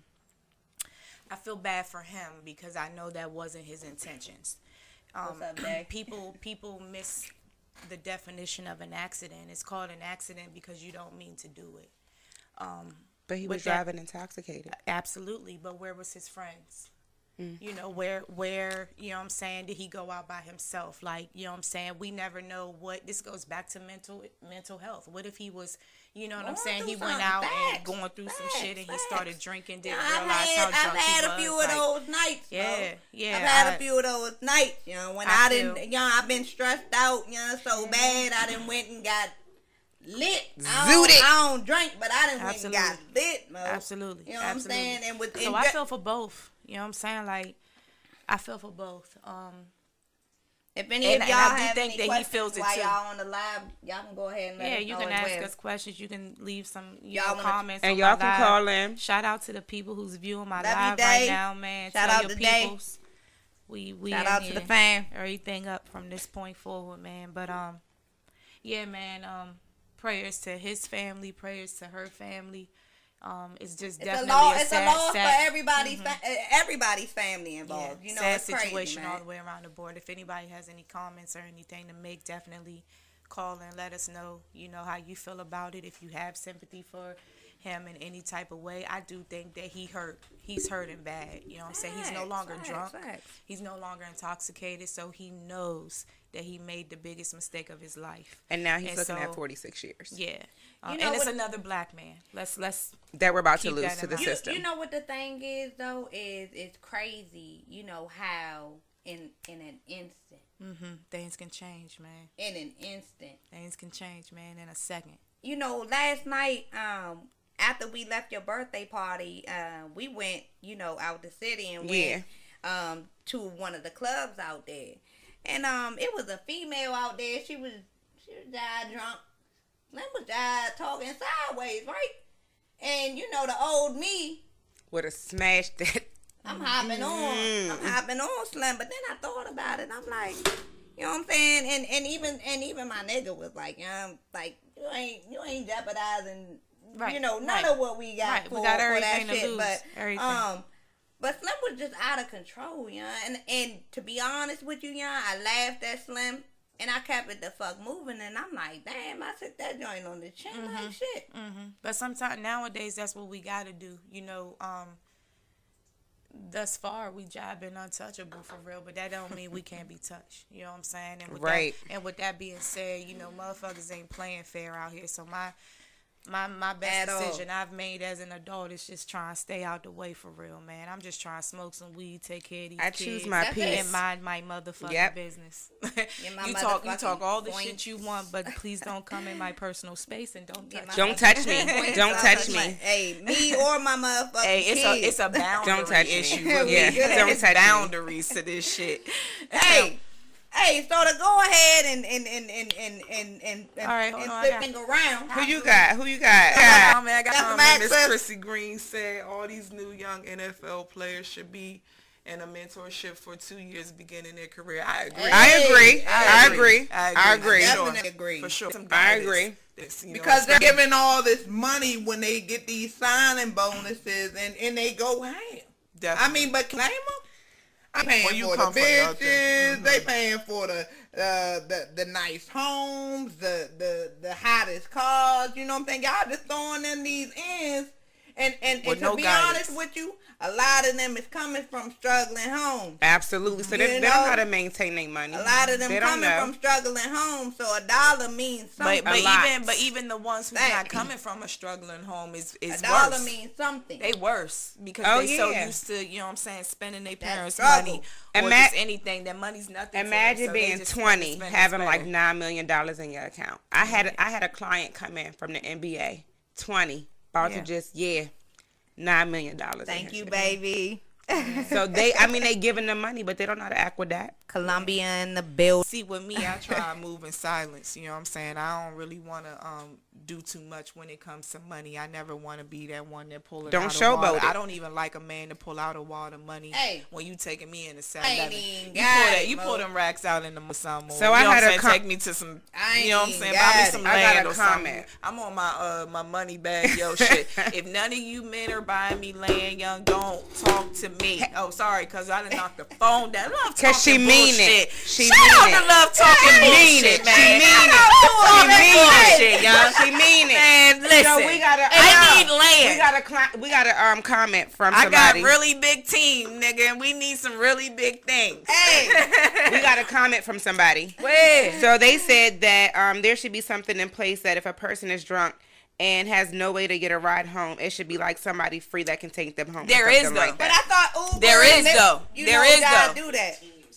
I feel bad for him because I know that wasn't his intentions. Um, What's up, Day? people people miss the definition of an accident. It's called an accident because you don't mean to do it. Um, But he With was that- driving intoxicated. absolutely. But where was his friends? Mm. You know, where, where, you know what I'm saying, did he go out by himself? Like, you know what I'm saying, we never know what, this goes back to mental mental health. What if he was, you know what I'm Going saying, through he went something. out and Facts. going through some Facts. shit and he Facts. started drinking, didn't I've realize had, how I've drunk had he a was. few like, of those nights. bro. Yeah, yeah. I've had I- a few of those nights. You know, when I I, didn't, feel- you know, I've been stressed out. You know, so bad. I done went and got lit. I Zooted. don't, I don't drink, but I done went and got Absolutely. lit, Mo. Absolutely. You know Absolutely. what I'm saying? And with So and I ju- feel for both. You know what I'm saying? Like, I feel for both. Um, if any and- of and y'all I do have think any that he questions feels it while too. y'all on the live, y'all can go ahead and let yeah, us you know can as ask well. us questions. You can leave some you Y'all know, wanna- comments. And on y'all my can live. call in. Shout out to the people who's viewing my Love you, live Day. right now, man. Shout Tell out your to Day. peoples. We we Shout in out to the here. fam. Everything up from this point forward, man. But um, yeah, man. Um, prayers to his family. Prayers to her family. Um, it's just It's a definitely loss. a It's sad, a loss sad, for everybody's fa- everybody's family involved. yeah, You know, sad it's crazy, situation man. all the way around the board. If anybody has any comments or anything to make, definitely call and let us know. You know how you feel about it. If you have sympathy for him in any type of way, I do think that he hurt. He's hurting bad. You know what I'm saying? He's no Facts, longer facts, drunk. facts. He's no longer intoxicated, so he knows that he made the biggest mistake of his life. And now he's And looking so- at forty-six years. Yeah, um, You know and it's what- another black man. Let's let's That we're about to Keep lose that to in the mind. You, system. you know what the thing is though is it's crazy. You know how in in an instant Mm-hmm. Things can change, man. In an instant. Things can change, man, in a second. You know, last night, um, after we left your birthday party, uh, we went, you know, out the city and went yeah. um, to one of the clubs out there. And um, it was a female out there. She was, she was died drunk. Slim was died talking sideways, right? And, you know, the old me would have smashed it. I'm hopping mm. on. I'm hopping on Slim. But then I thought about it. I'm like, you know what I'm saying? And and even and even my nigga was like, um, like you ain't you ain't jeopardizing, right. you know, none right. of what we got right. for, we got for that to shit. lose. But everything. um, but Slim was just out of control, yeah. And and to be honest with you, yeah, I laughed at Slim. And I kept it the fuck moving, and I'm like, damn, I took that joint on the chin mm-hmm. like shit. Mm-hmm. But sometimes nowadays, that's what we gotta do. You know, um, thus far we job been untouchable for real, but that don't mean we can't be touched. You know what I'm saying? And with right. That, and with that being said, you know, motherfuckers ain't playing fair out here. So my my my best At decision all. I've made as an adult is just trying to stay out the way for real, man. I'm just trying to smoke some weed, take care of these I kids. choose my peace. And mind my motherfucking yep. business. My you talk you talk all the point. Shit you want, but please don't come in my personal space and don't touch Don't touch me. Don't touch me. Hey, me or my motherfucking Hey, it's kids. a it's a boundary don't touch issue. Me. Yeah, don't it's touch boundaries me. To this shit. Hey. Hey, so to go ahead and and and and and and and, All right, and on, flipping around. Who you got? Who you got? got um, I got some um, access. Miss Chrissy Green said all these new young N F L players should be in a mentorship for two years beginning their career. I agree. Hey, I agree. I I agree. agree. I agree. I definitely agree. For sure. I agree. This, you know, because they're giving all this money when they get these signing bonuses and, and they go ham. Definitely. I mean, but claim them. I'm paying Well, you for the come from bitches. out there. Mhm. They paying for the uh, the the nice homes, the the the hottest cars. You know what I'm saying? Y'all just throwing in these ends. And and, and With to no be guidance. honest with you, a lot of them is coming from struggling homes. Absolutely. So they, they You don't know, know how to maintain their money. A lot of them they don't coming know. from struggling homes, so a dollar means something. But, but A lot. even but even the ones who's Thank not you. coming from a struggling home is is a dollar worse. means something. They worse because Oh, they so yeah. used to, you know what I'm saying, spending their That parents' struggle. money or Ima- just anything. That money's nothing. Imagine to them, so they being just spend twenty, it, spend it, having spend like it. nine million dollars in your account. I had I had a client come in from the N B A, twenty, about Yeah. to just yeah, nine million dollars. Thank you, baby. So they, I mean, they giving them money, but they don't know how to act with that. Columbia in the build. See, with me, I try to move in silence. You know what I'm saying? I don't really want to um do too much when it comes to money. I never want to be that one that pull it Don't out of showboat water. it. I don't even like a man to pull out a wad of money Hey. when you taking me in the I ain't seven. even You got pull it, that. You Mo. pull them racks out in the sun. So you know I what had I'm a saying? com- Take me to some. I ain't You know what I'm even saying? got Buy me it. some I got land a or something. comment. I'm on my uh my money bag, yo shit. If none of you men are buying me land, young, don't talk to me. Oh, sorry, cause I done knocked the phone down. Love talking Cause she mean bullshit. it. She Shout mean out it. to love talking She mean bullshit, it. man. She mean Shout it. out to She all that mean it. bullshit, young. She mean it. Man, listen. So we got a, I need land. We got a cli- we got a um comment from I got somebody. really big team, nigga, and we need some really big things. Hey, we got a comment from somebody. Where? So they said that um there should be something in place that if a person is drunk and has no way to get a ride home, it should be like somebody free that can take them home. or There is, something though. like but that. I thought Uber. There and is, Lyft, though. You There know, is, y'all though. do that.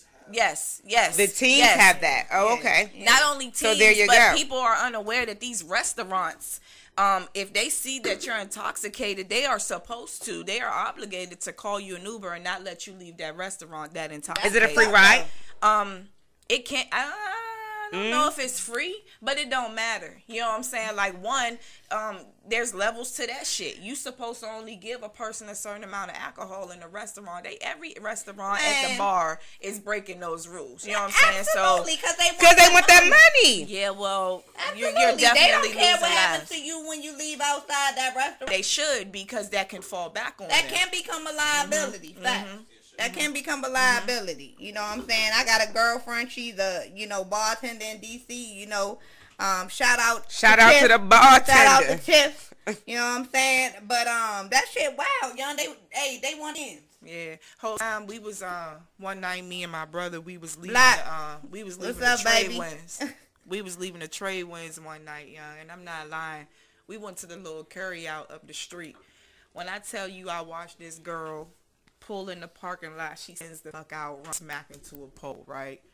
Yes, yes. The teens yes. have that. Oh, okay. Not only teens, So there you but go. people are unaware that these restaurants, um, if they see that you're intoxicated, they are supposed to, they are obligated to call you an Uber and not let you leave that restaurant that intoxicated. Is it a free ride? Um, it can't. I, I don't know if it's free, but it don't matter. You know what I'm saying? Like one, um, there's levels to that shit. You supposed to only give a person a certain amount of alcohol in a restaurant. They every restaurant at the Man. bar is breaking those rules. You know what I'm saying? So Absolutely, because they want Because they that want that money. money. yeah, well, you're, Absolutely. you're definitely they don't care losing what happens lives. to you when you leave outside that restaurant. They should, because that can fall back on That them. can become a liability. Mm-hmm. Fact. That can become a liability. You know what I'm saying? I got a girlfriend. She's a, you know, bartender in D C. You know, um, shout out. Shout out Tiff. to the bartender. Shout out to Tiff. You know what I'm saying? But um, that shit, wow, young. They, hey, they want in. Yeah, whole time we was uh one night, me and my brother, we was leaving. Black. The, uh, we was What's leaving up, the trade baby? winds. We was leaving the trade winds one night, young, and I'm not lying. We went to the little curry out up the street. When I tell you, I watched this girl pull in the parking lot. She sends the fuck out, run smack into a pole, right?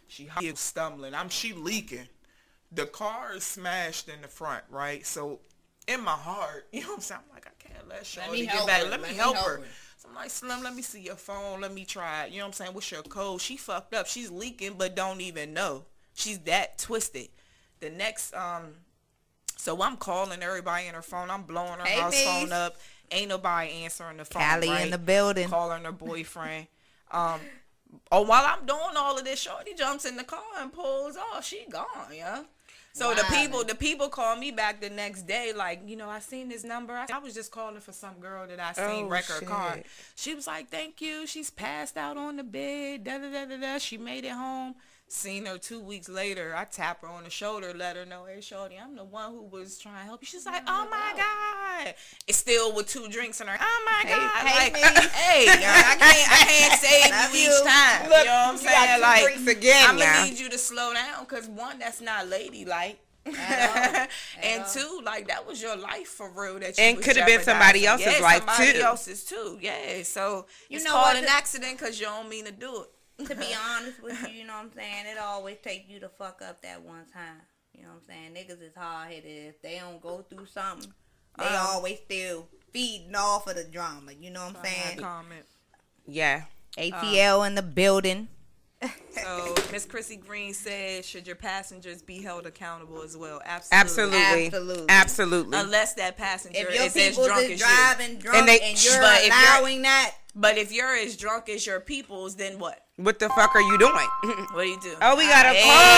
She stumbling. I'm she leaking. The car is smashed in the front, right? So in my heart, you know what I'm saying? I'm like, I can't let Shorty get back. Let, let me help her. her. So I'm like, Slim, let me see your phone. Let me try it. You know what I'm saying? What's your code? She fucked up. She's leaking, but don't even know. She's that twisted. The next, um, so I'm calling everybody in her phone. I'm blowing her hey, house miss. phone up. Ain't nobody answering the phone. Callie right? in the building. Calling her boyfriend. um, oh, while I'm doing all of this, Shorty jumps in the car and pulls off. She gone, yeah. So wow. the people, the people called me back the next day, like, you know, I seen this number. I, I was just calling for some girl that I seen oh, wreck her shit. car. She was like, "Thank you." She's passed out on the bed. Da da da da da. She made it home. Seen her two weeks later. I tap her on the shoulder, let her know, "Hey, Shorty, I'm the one who was trying to help you." She's like, "Oh my God!" It's still with two drinks in her. Oh my hey, God! Hey, like, hey, girl, I can't, I can't save you each time. Look, you know what I'm you saying? got two like, drinks again, I'm gonna yeah. need you to slow down, cause one, that's not ladylike. At and all. two, like that was your life for real. That you And was could have been somebody jeopardizing. else's yeah, life somebody too. else's too. Yeah. So You it's know called what an the- accident because you don't mean to do it. To be honest with you, you know what I'm saying? It always take you to fuck up that one time. You know what I'm saying? Niggas is hard headed. If they don't go through something, they Um, always still feeding off of the drama. You know what I'm saying? Comment. Yeah. A T L in the building. So Miss Chrissy Green said, "Should your passengers be held accountable as well?" Absolutely. Absolutely. Absolutely. Absolutely. Unless that passenger If your is as people drunk is as driving you. drunk And and, they- you're but if you're- allowing that, But if you're as drunk as your peoples, then what? What the fuck are you doing? What do you do? Oh, we got a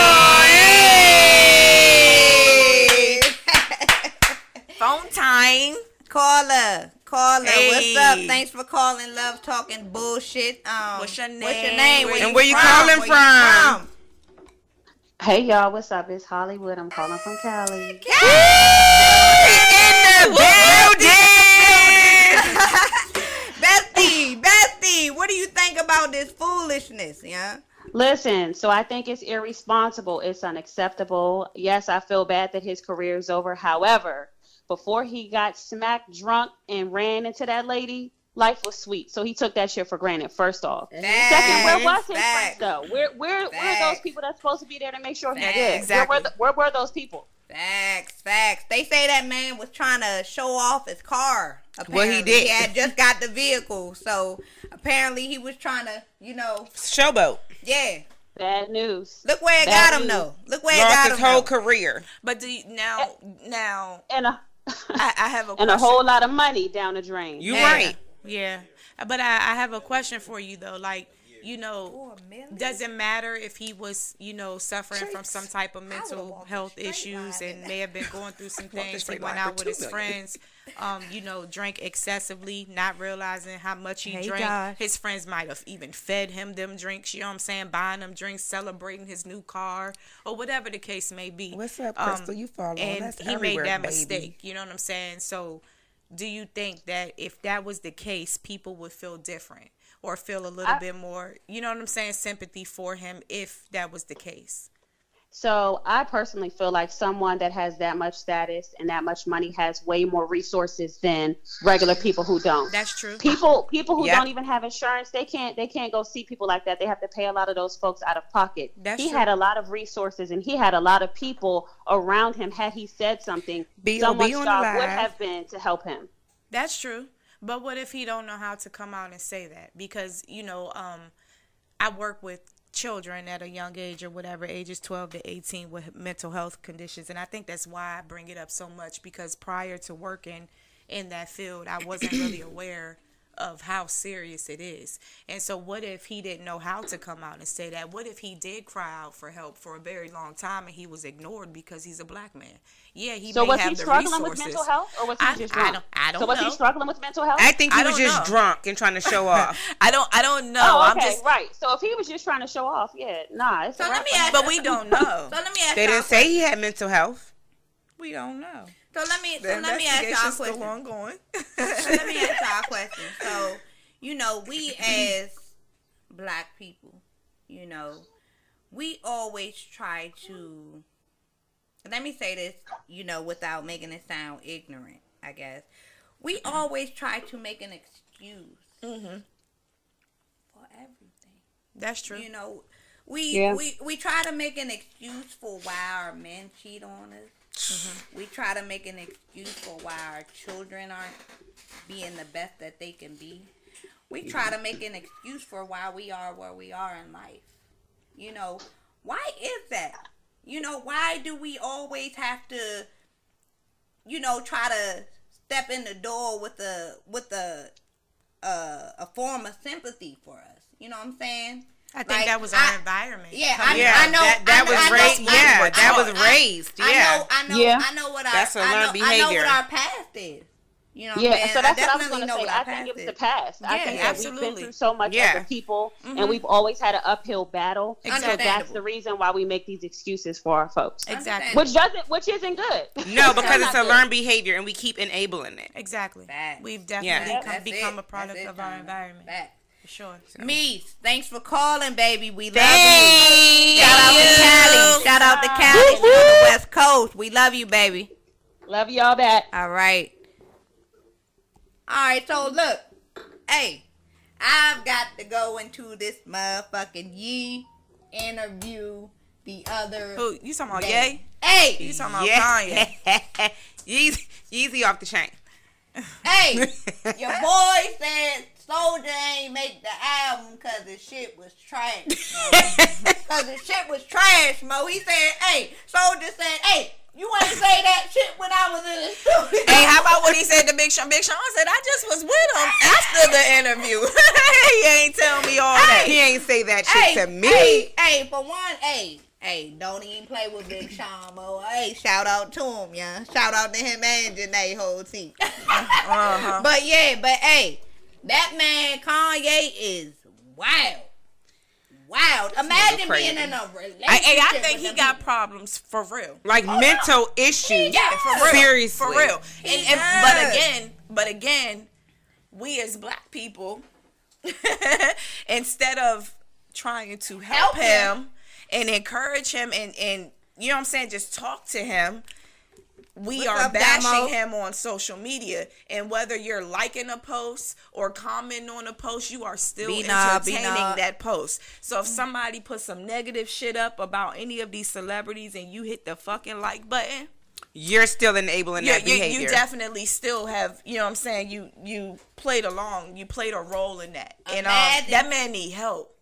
Hey. call. Hey. Phone time. caller, caller, Hey. what's up? Thanks for calling. Love talking bullshit. Um, What's your What's your name? name? Where And where you from? calling Where from? Hey y'all, what's up? It's Hollywood. I'm calling from Cali. In the building. Bestie, bestie, what do you think about this foolishness? Yeah. Listen, so I think it's irresponsible. It's unacceptable. Yes, I feel bad that his career is over. However, before he got smacked drunk and ran into that lady, life was sweet. So he took that shit for granted, first off. Facts, Second, where was his facts, friends though? Where where where are those Facts. people that's supposed to be there to make sure he's Facts. good? Exactly. Where were the, where were those people? Facts, facts. They say that man was trying to show off his car. Well, he Apparently. did. He had just got the vehicle, so apparently he was trying to, you know, Showboat. yeah. Bad news. Look where it Bad got him news. though. Look where it Lost got his him. whole though. career. But do you, now, now And a I, I have a and a question. whole lot of money down the drain. You Yeah. right. Yeah, but I, I have a question for you though. Like, you know, does it matter if he was, you know, suffering from some type of mental health issues and may have been going through some things? He straight went line out for with two his million. friends, um, you know, drank excessively, not realizing how much he Hey, drank. gosh. His friends might have even fed him them drinks. You know what I'm saying? Buying them drinks, celebrating his new car, or whatever the case may be. What's up, Um, Crystal? You follow. and That's he everywhere, made that baby. mistake. You know what I'm saying? So, do you think that if that was the case, people would feel different or feel a little I- bit more, you know what I'm saying, sympathy for him if that was the case? So I personally feel like someone that has that much status and that much money has way more resources than regular people who don't. That's true. People people who Yep. don't even have insurance, they can't they can't go see people like that. They have to pay a lot of those folks out of pocket. That's he true. had a lot of resources and he had a lot of people around him. Had he said something, B O B someone's on the job would live. have been to help him. That's true. But what if he don't know how to come out and say that? Because, you know, um, I work with children at a young age or whatever, ages twelve to eighteen with mental health conditions. And I think that's why I bring it up so much, because prior to working in that field, I wasn't really aware of how serious it is. And so what if he didn't know how to come out and say that? What if he did cry out for help for a very long time and he was ignored because he's a black man? Yeah, he So may was have he the struggling resources. with mental health, or was he I- just I drunk? don't- I don't so was know. he struggling with mental health? I think he I was don't just know. drunk and trying to show off. I don't I don't know. Oh, I'm okay, just right. So if he was just trying to show off, yeah, nah, it's So a let wrap me for ask him. but we don't know. So let me ask They y'all didn't a say he had mental health. We don't know. So let me so The let me ask y'all a investigation's question. still ongoing. So let me ask y'all a question. So, you know, we as black people, you know, we always try to, let me say this, you know, without making it sound ignorant, I guess. We always try to make an excuse Mm-hmm. for everything. That's true. You know, We Yeah. we we try to make an excuse for why our men cheat on us. Mm-hmm. We try to make an excuse for why our children aren't being the best that they can be. We try to make an excuse for why we are where we are in life. You know, why is that? You know, why do we always have to, you know, try to step in the door with a with a uh, a form of sympathy for us? You know what I'm saying? I think Like, that was our I- environment. Yeah, I, Coming Yeah, I from- know. that, that I know, was I know, raised. I Yeah, know, that I was know, raised. I Yeah. know, I know, Yeah. I know what our That's a I learned know, I know behavior. what our past is. You know what Yeah, I'm saying? so that's I what I was definitely going to know say. what I our think it was the past past. I Yeah, think that we've absolutely. been through so much Yeah. as a people, Mhm. and we've always had an uphill battle. So that's Understandable. the reason why we make these excuses for our folks, Exactly. which doesn't, which isn't good. No, because Not it's a good. learned behavior, and we keep enabling it. Exactly. Facts. We've definitely Yeah. come, That's become it. a product That's it, of our China. environment. Facts. For sure. Mies, thanks for calling, baby. We love Thank you. Shout out to you. Cali. Shout out to Cali. She's on the West Coast. We love you, baby. Love y'all back. All right. All right, so look. Hey, I've got to go into this motherfucking Ye interview the other Who you talking about? day. Yay? Hey, You talking about Kanye? Yeezy, Yeezy off the chain. hey, your boy said Soulja ain't make the album because the shit was trash. Because the shit was trash, Mo. He said, hey, Soulja said, hey, you ain't say that shit when I was in the studio. Hey, how about what he said to Big Sean? Big Sean said, I just was with him after the interview. He ain't tell me all that. He ain't say that shit Hey, to me. hey, hey, for one, hey, hey, don't even play with Big Sean, Mo. Hey, shout out to him, yeah. Shout out to him and Janae whole team. Uh-huh. But yeah, but hey, that man Kanye is wild. Wild. Imagine crazy. being in a relationship. I, hey, I think with he a got bitch. problems for real. Like mental issues. Yeah, for real. Seriously. For real. He And, and but does. again, but again, we as black people, instead of trying to help, Help him. him and encourage him and, and you know what I'm saying, just talk to him, we What's are up, bashing Damo? him on social media. And whether you're liking a post or commenting on a post, you are still Be nah, be entertaining nah. that post. So if somebody puts some negative shit up about any of these celebrities and you hit the fucking like button, You're still enabling you, that you, behavior. you definitely still have, you know what I'm saying, you you played along, you played a role in that. And um, Imagine- that man need help.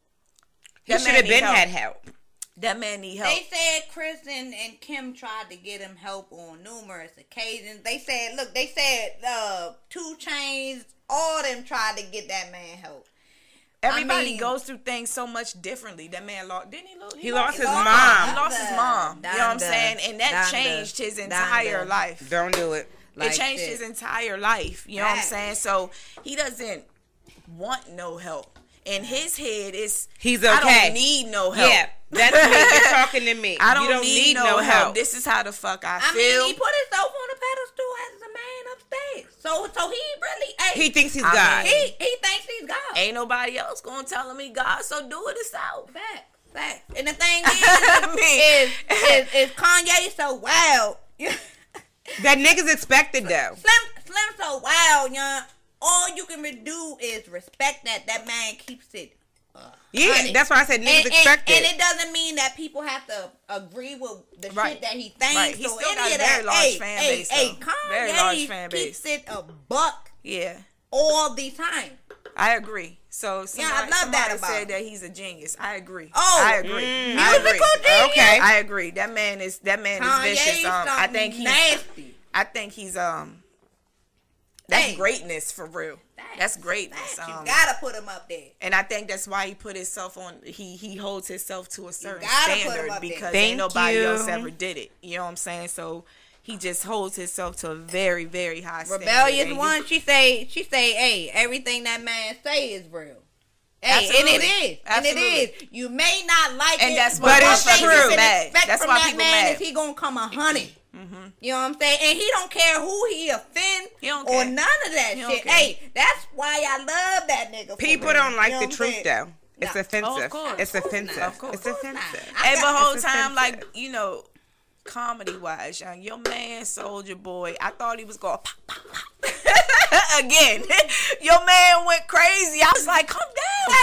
he That should man have need been help. had help. That man need help. They said Chris and, and Kim tried to get him help on numerous occasions. They said, look, they said uh, Two Chainz, all them tried to get that man help. Everybody mean- goes through things so much differently. That man lost, didn't he lose? He lost his lost mom. He lost his mom. You know what I'm Donda. saying? And that Donda. changed his entire Donda. life. Don't do it. Like it changed shit. his entire life. You know what I'm Facts. saying? So he doesn't want no help. In his head, it's He's I okay. don't need no help. Yeah, that's me. You're talking to me. I don't, you don't need, need, no, help. help. This is how the fuck I, I feel. mean, he put himself on a pedestal as a man upstairs. So, so he really, hey, He thinks he's I God. mean- he, he thinks he's God. Ain't nobody else gonna tell him he God, so do it yourself. Fact, fact. And the thing is, I mean- is, is, is Kanye so wild. That niggas expected though. Slim, Slim so wild, young. All you can re- do is respect that that man keeps it. Yeah, Honey. that's why I said niggas And, and, expected. and it doesn't mean that people have to agree with the Right. shit that he thinks Right. He or still any got a of very that. large hey, fan hey, base, hey, though. Kanye Very large fan keeps base. it a buck Yeah, all the time. I agree. So somebody, I love that somebody about said him. that he's a genius. I agree. Oh, I agree. mm, I agree. musical genius. Okay. I agree. That man is that man Kanye's is vicious. Um, I something think he's nasty. I think he's um that's Hey. greatness for real. That's greatness. Fact, you Um, gotta put him up there. and I think that's why he put himself on. He he holds himself to a certain gotta put him standard up there. because Thank ain't nobody you. else ever did it. You know what I'm saying? So he just holds himself to a very very high standard. Rebellious And you- one, she say, she say, hey, everything that man say is real. Hey, Absolutely. and it is, and Absolutely. it is. You may not like And it, that's but why one it's thing you true. can Mad. expect That's from why that people man mad. is he gonna come a honey. You know what I'm saying? And he don't care who he offend He don't or care. none of that He don't shit. care. Hey, that's why I love that nigga. for People real. don't like You know the what I'm truth saying? though. It's No. offensive. Oh, of course. It's Of course offensive. not. Of course It's not. offensive. I Hey, got- but whole It's time, offensive. like, you know, comedy wise, young, your man, Soldier Boy, I thought he was going pop, pop, pop. Again, your man went crazy. I was like, calm down, Hey, son.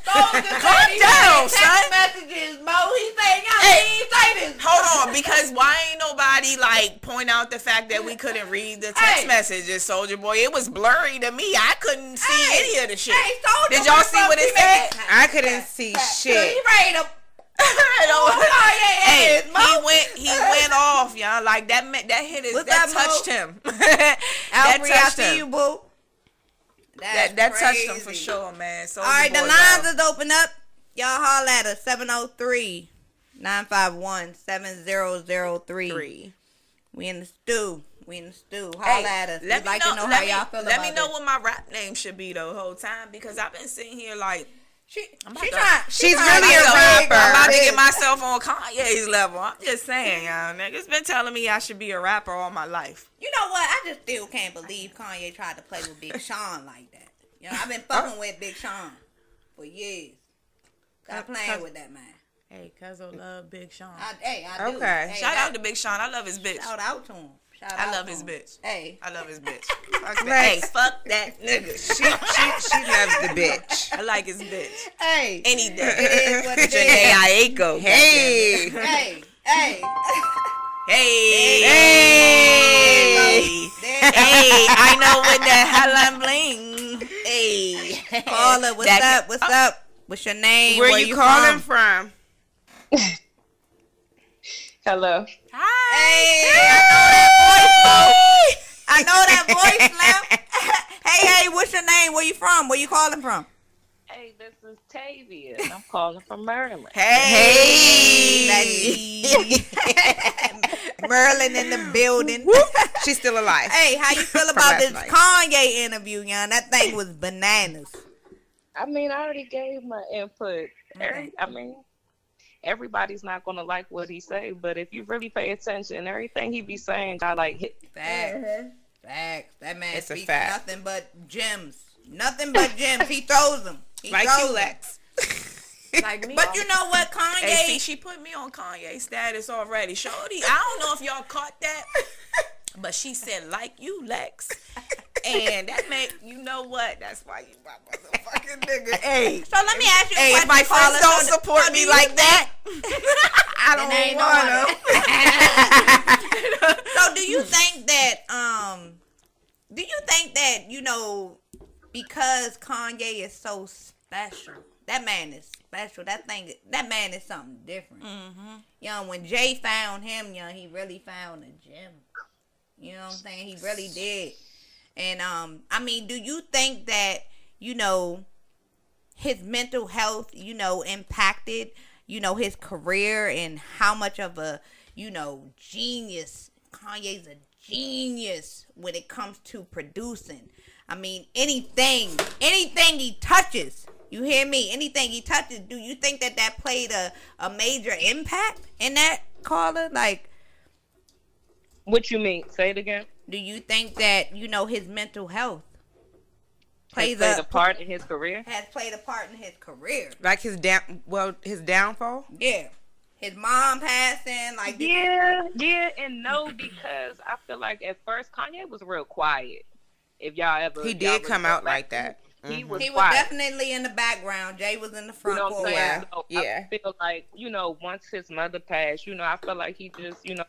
Soldier Calm down, text son. messages, Mo. He saying, y'all Hey, ain't say this. Hold on, because why ain't nobody like point out the fact that we couldn't read the text Hey. messages, Soldier Boy? It was blurry to me. I couldn't see Hey. any of the shit. Hey, Soldier Did y'all Boy see from what it T V. said? I couldn't see So shit. he ready to. I don't- Hey, Hey, he went, he went off, y'all. Like that, ma- that hit his, What's that up, Mo? touched him. that Alfred, I touched see you, him. boo. That, that touched him for sure, man. All right, the Boy, lines dog. is open up. Y'all holla at us seven oh three, nine five one, seven zero zero three. Three. We in the stew. We in the stew. Holla Hey, at us. let We'd me like know, to know let how me, y'all feel let about me know this. what my rap name should be the whole time, because I've been sitting here like She, I'm about she to- trying. She's trying really to a get rapper. I'm about to big. get myself on Kanye's level. I'm just saying, y'all. Niggas been telling me I should be a rapper all my life. You know what? I just still can't believe Kanye tried to play with Big Sean like that. You know, I've been fucking with Big Sean for years. Stop playing with that man. Hey, cuz I love Big Sean. I, hey, I do. Okay. Hey, Shout that- out to Big Sean. I love his bitch. Shout out to him. Shout I out love to his him. bitch. Hey. I love his bitch. Fuck that. Lex. Hey, fuck that nigga. She, she, she loves the bitch. I like his bitch. Hey. Any day. It is what it Janae is. Aiko. Hey. Hey. Hey. Hey. Hey. Hey. Hey. I know what the hell I'm bling. Hey. Caller, what's That- up? What's up? What's your name? Where, you calling from? from? Hello. Hey, I know that voice, Mo. I know that voice, Slim. Hey, hey, what's your name? Where you from? Where you calling from? Hey, this is Tavia. and I'm calling from Maryland. Hey, Merlin in the building. She's still alive. Hey, how you feel From about last this night. Kanye interview, young? That thing was bananas. I mean, I already gave my input. Every, I mean, everybody's not gonna like what he say, but if you really pay attention, everything he be saying, I like hit. Facts. Facts. That man It's a speaks fact. nothing but gems. Nothing but gems. He throws them. He Like throws you, them. Lex. Like me. But you know what, Kanye? Hey, see, she put me on Kanye status already. Shorty, I don't know if y'all caught that, but she said, like you, Lex. And that made, you know what? That's why you my motherfucking nigga. Hey. So let me ask you a Hey, if question, my friends caller. don't So- support so do me you like think- that, I Then ain't don't want no So do you think that um do you think that, you know, because Kanye is so special, that man is special, that thing that man is something different. Mm-hmm. You know, when Jay found him, you know, he really found a gem. You know what I'm saying? He really did. And um I mean, do you think that, you know, his mental health, you know, impacted, you know, his career, and how much of a, you know, genius Kanye's a genius when it comes to producing. I mean, anything, anything he touches, you hear me? Anything he touches, do you think that that played a, a major impact in that, caller? Like, What you mean? Say it again. do you think that, you know, his mental health Has plays played a, a part in his career. has played a part in his career? Like his down, well, his downfall. Yeah. His mom passing, like, Yeah, yeah, and no, because I feel like at first Kanye was real quiet. If y'all ever, He y'all did really come go out back like to that. it, He Mhm. was he was quiet. definitely in the background. Jay was in the You front know for what a I'm while. saying? So Yeah. I feel like, you know, once his mother passed, you know, I felt like he just, you know,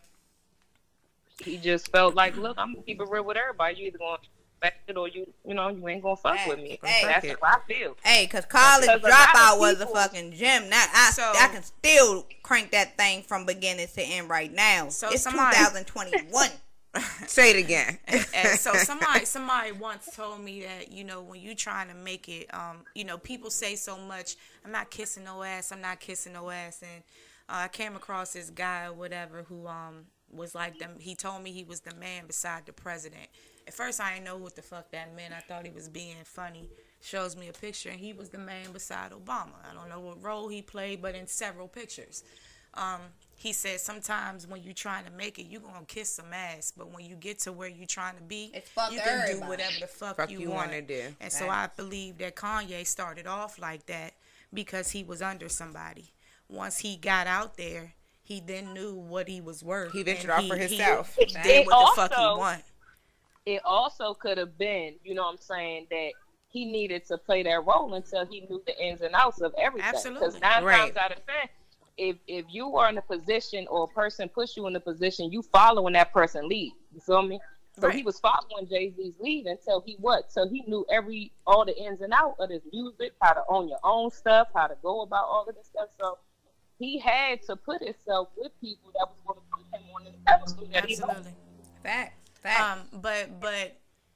he just felt like, look, I'm gonna keep it real with everybody. You either gonna respect it or you, you know, you ain't gonna fuck Hey, with me. hey. That's Fuck it. how I feel. Hey, cause college Because a lot of dropout was a people- fucking gem. Now I So- I can still crank that thing from beginning to end right now. So it's somebody- twenty twenty-one. Say it again. And so somebody somebody once told me that, you know, when you trying to make it, um, you know, people say so much, I'm not kissing no ass, I'm not kissing no ass. And uh, I came across this guy or whatever who um was like them. He told me he was the man beside the president. At first I didn't know what the fuck that meant. I thought he was being funny. Shows me a picture and he was the man beside Obama. I don't know what role he played, but in several pictures. Um, he said sometimes when you're trying to make it, you're going to kiss some ass. But when you get to where you're trying to be, It's fuck you can do everybody. whatever the fuck, Fuck you, you want. wanna do. And so I believe that Kanye started off like that because he was under somebody. Once he got out there, he then knew what he was worth. He ventured and off for he- himself. He did It what the fuck he also- want. It also could have been, you know what I'm saying, that he needed to play that role until he knew the ins and outs of everything. Absolutely. Because nine Right. times out of ten, if if you are in a position or a person push you in a position, you following that person lead. You feel me? So Right. he was following Jay-Z's lead until he what? So he knew every all the ins and outs of this music, how to own your own stuff, how to go about all of this stuff. So he had to put himself with people that was going to put him on this pedestal that he was. Absolutely. Facts. Facts. Um, but but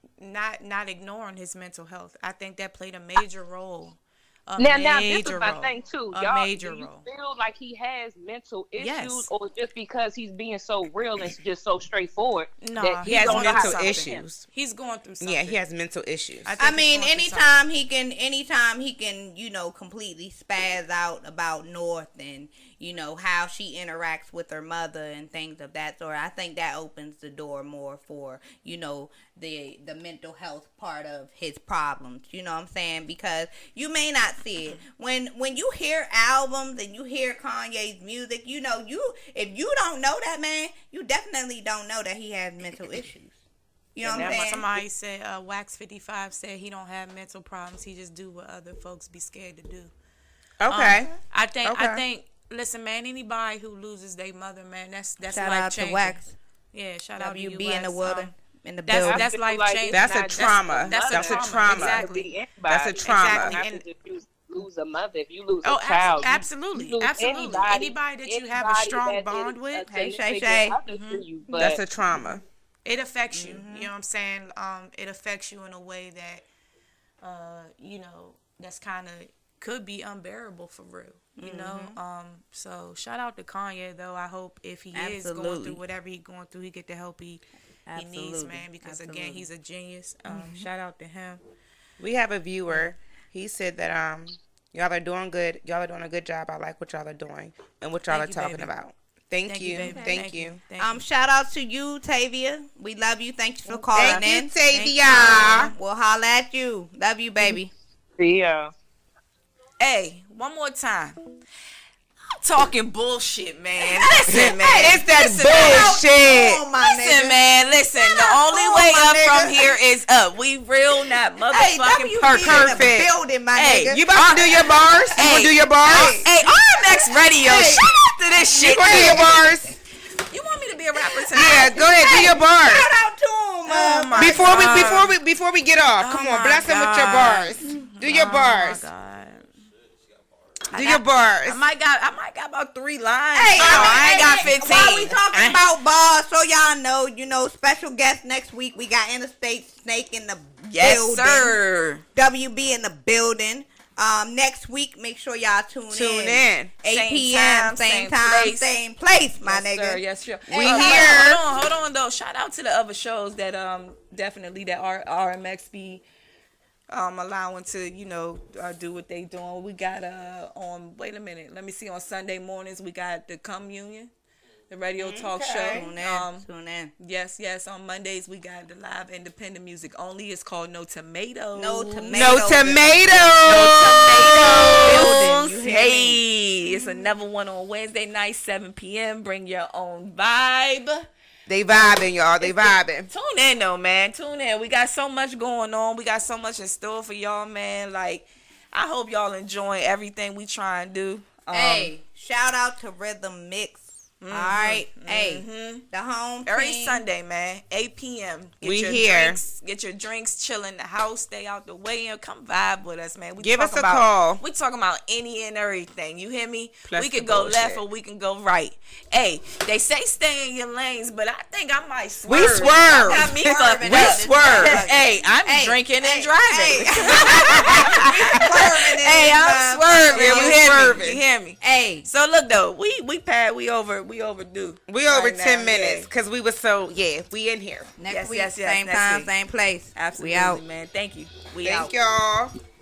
not not ignoring his mental health. I think that played a major role. A Now, now this is major my role. thing too. A Y'all, major do you role. feel like he has mental issues, Yes. or just because he's being so real and just so straightforward? No, that He he's has going through mental something. issues. He's going through something. Yeah, he has mental issues. I, think I he's mean, going through anytime something. he can, anytime he can, you know, completely spaz out about North and, you know, how she interacts with her mother and things of that sort. I think that opens the door more for, you know, the the mental health part of his problems. You know what I'm saying? Because you may not see it. When when you hear albums and you hear Kanye's music, you know, you if you don't know that man, you definitely don't know that he has mental issues. You know And what I'm then saying? somebody said, uh, Wax fifty-five said he don't have mental problems. He just do what other folks be scared to do. Okay. Um, I think. Okay. I think. Listen, man. Anybody who loses their mother, man, that's that's Shout life out to changing. Wax. Yeah, shout out to you, W B in the Wax. world, Um, in the that's building. that's life like changing. That's a not just trauma. That's a That's a trauma. trauma. Exactly. That's a trauma. Exactly. Not And- to just lose, lose a mother. If you lose Oh, a child, you- absolutely, you lose absolutely. Anybody, Anybody that you have a anybody strong that bond is with, a Hey, Shay significant Shay. other to you, but That's a trauma. it affects you. You know what I'm saying? Um, it affects you in a way that, uh, you know, that's kind of could be unbearable for real. You know. Um, so shout out to Kanye though. I hope if he is going Absolutely. through whatever he's going through, he get the help he he needs, Absolutely. man. Because again, Absolutely. he's a genius. Um, shout out to him. We have a viewer. He said that um y'all are doing good. Y'all are doing a good job. I like what y'all are doing and what y'all Thank are you, talking baby. about. Thank, Thank you. you, baby. Thank, Thank you. you. Thank Um, shout out to you, Tavia. We love you. Thank you for calling Thank you, in. Tavia. We'll holla at you. Love you, baby. yeah. Hey, one more time. I'm talking bullshit, man. Listen, man. It's that Listen, bullshit. Oh, my Listen, nigga. man, listen. The only on, way my up nigga. from here is up. We real, not Hey, motherfucking W B in the perfect. building, my Hey, nigga. You about to do your bars? You gonna do your bars? Hey, R M X Radio, Hey. shout out to this You shit. gonna do your bars? You want me to be a rapper tonight? Yeah, go ahead, do your bars. Shout out to him. Oh, Uh, my Before we God. before we before we get off, Oh come on, my bless them with your God. bars. Do your bars. Oh, my God. Do your bars. I might got I might got about three lines. Hey, no, I ain't got hey, fifteen. While we talking Eh. about bars, so y'all know, you know, special guest next week. We got Interstate Snake in the Yes, building. sir. W B in the building. Um, next week, make sure y'all tune, Tune in. in. eight Same p.m. time, same, same time, place. same place, my Yes, nigga. sir. Yes, sir. We Hold on, here. Hold on, hold on, though. Shout out to the other shows that um definitely that R- RMX be um allowing to, you know, uh, do what they doing. We got uh on wait a minute, let me see, on Sunday mornings we got the Communion, the radio talk show. Tune in. Um tune in. yes, yes. On Mondays we got the live independent music only. It's called No Tomatoes. No tomato. No Building, tomatoes. you hear me? Hey, it's another one on Wednesday night, seven p.m. Bring your own vibe. They vibing, y'all. They vibing. Tune in though, man. Tune in. We got so much going on. We got so much in store for y'all, man. Like, I hope y'all enjoy everything we try and do. Um, Hey, shout out to Rhythm Mix. All right, hey, mhm. the home every team. Sunday, man, eight p.m. Get We your here. Drinks, get your drinks, chill in the house, stay out the way, and come vibe with us, man. We Give talk us a about, call. We talking about any and everything. You hear me? Plus we the can go bullshit. left or we can go right. Hey, they say stay in your lanes, but I think I might swerve. We swerve. Got me Swerving fucked in up. this swerve. motherfucker. Hey, I'm Hey, drinking and hey, driving. Swerving in Hey, this I'm motherfucker. swerving. You we hear swerving. me? You hear me? Hey, So look though, we we pad, we over, we overdue. We over Right ten now, minutes yeah. because we were so yeah. We in here. next Yes, week, yes, yes, same next time, week. same place. Absolutely, We out. man. Thank you. We Thank out. y'all.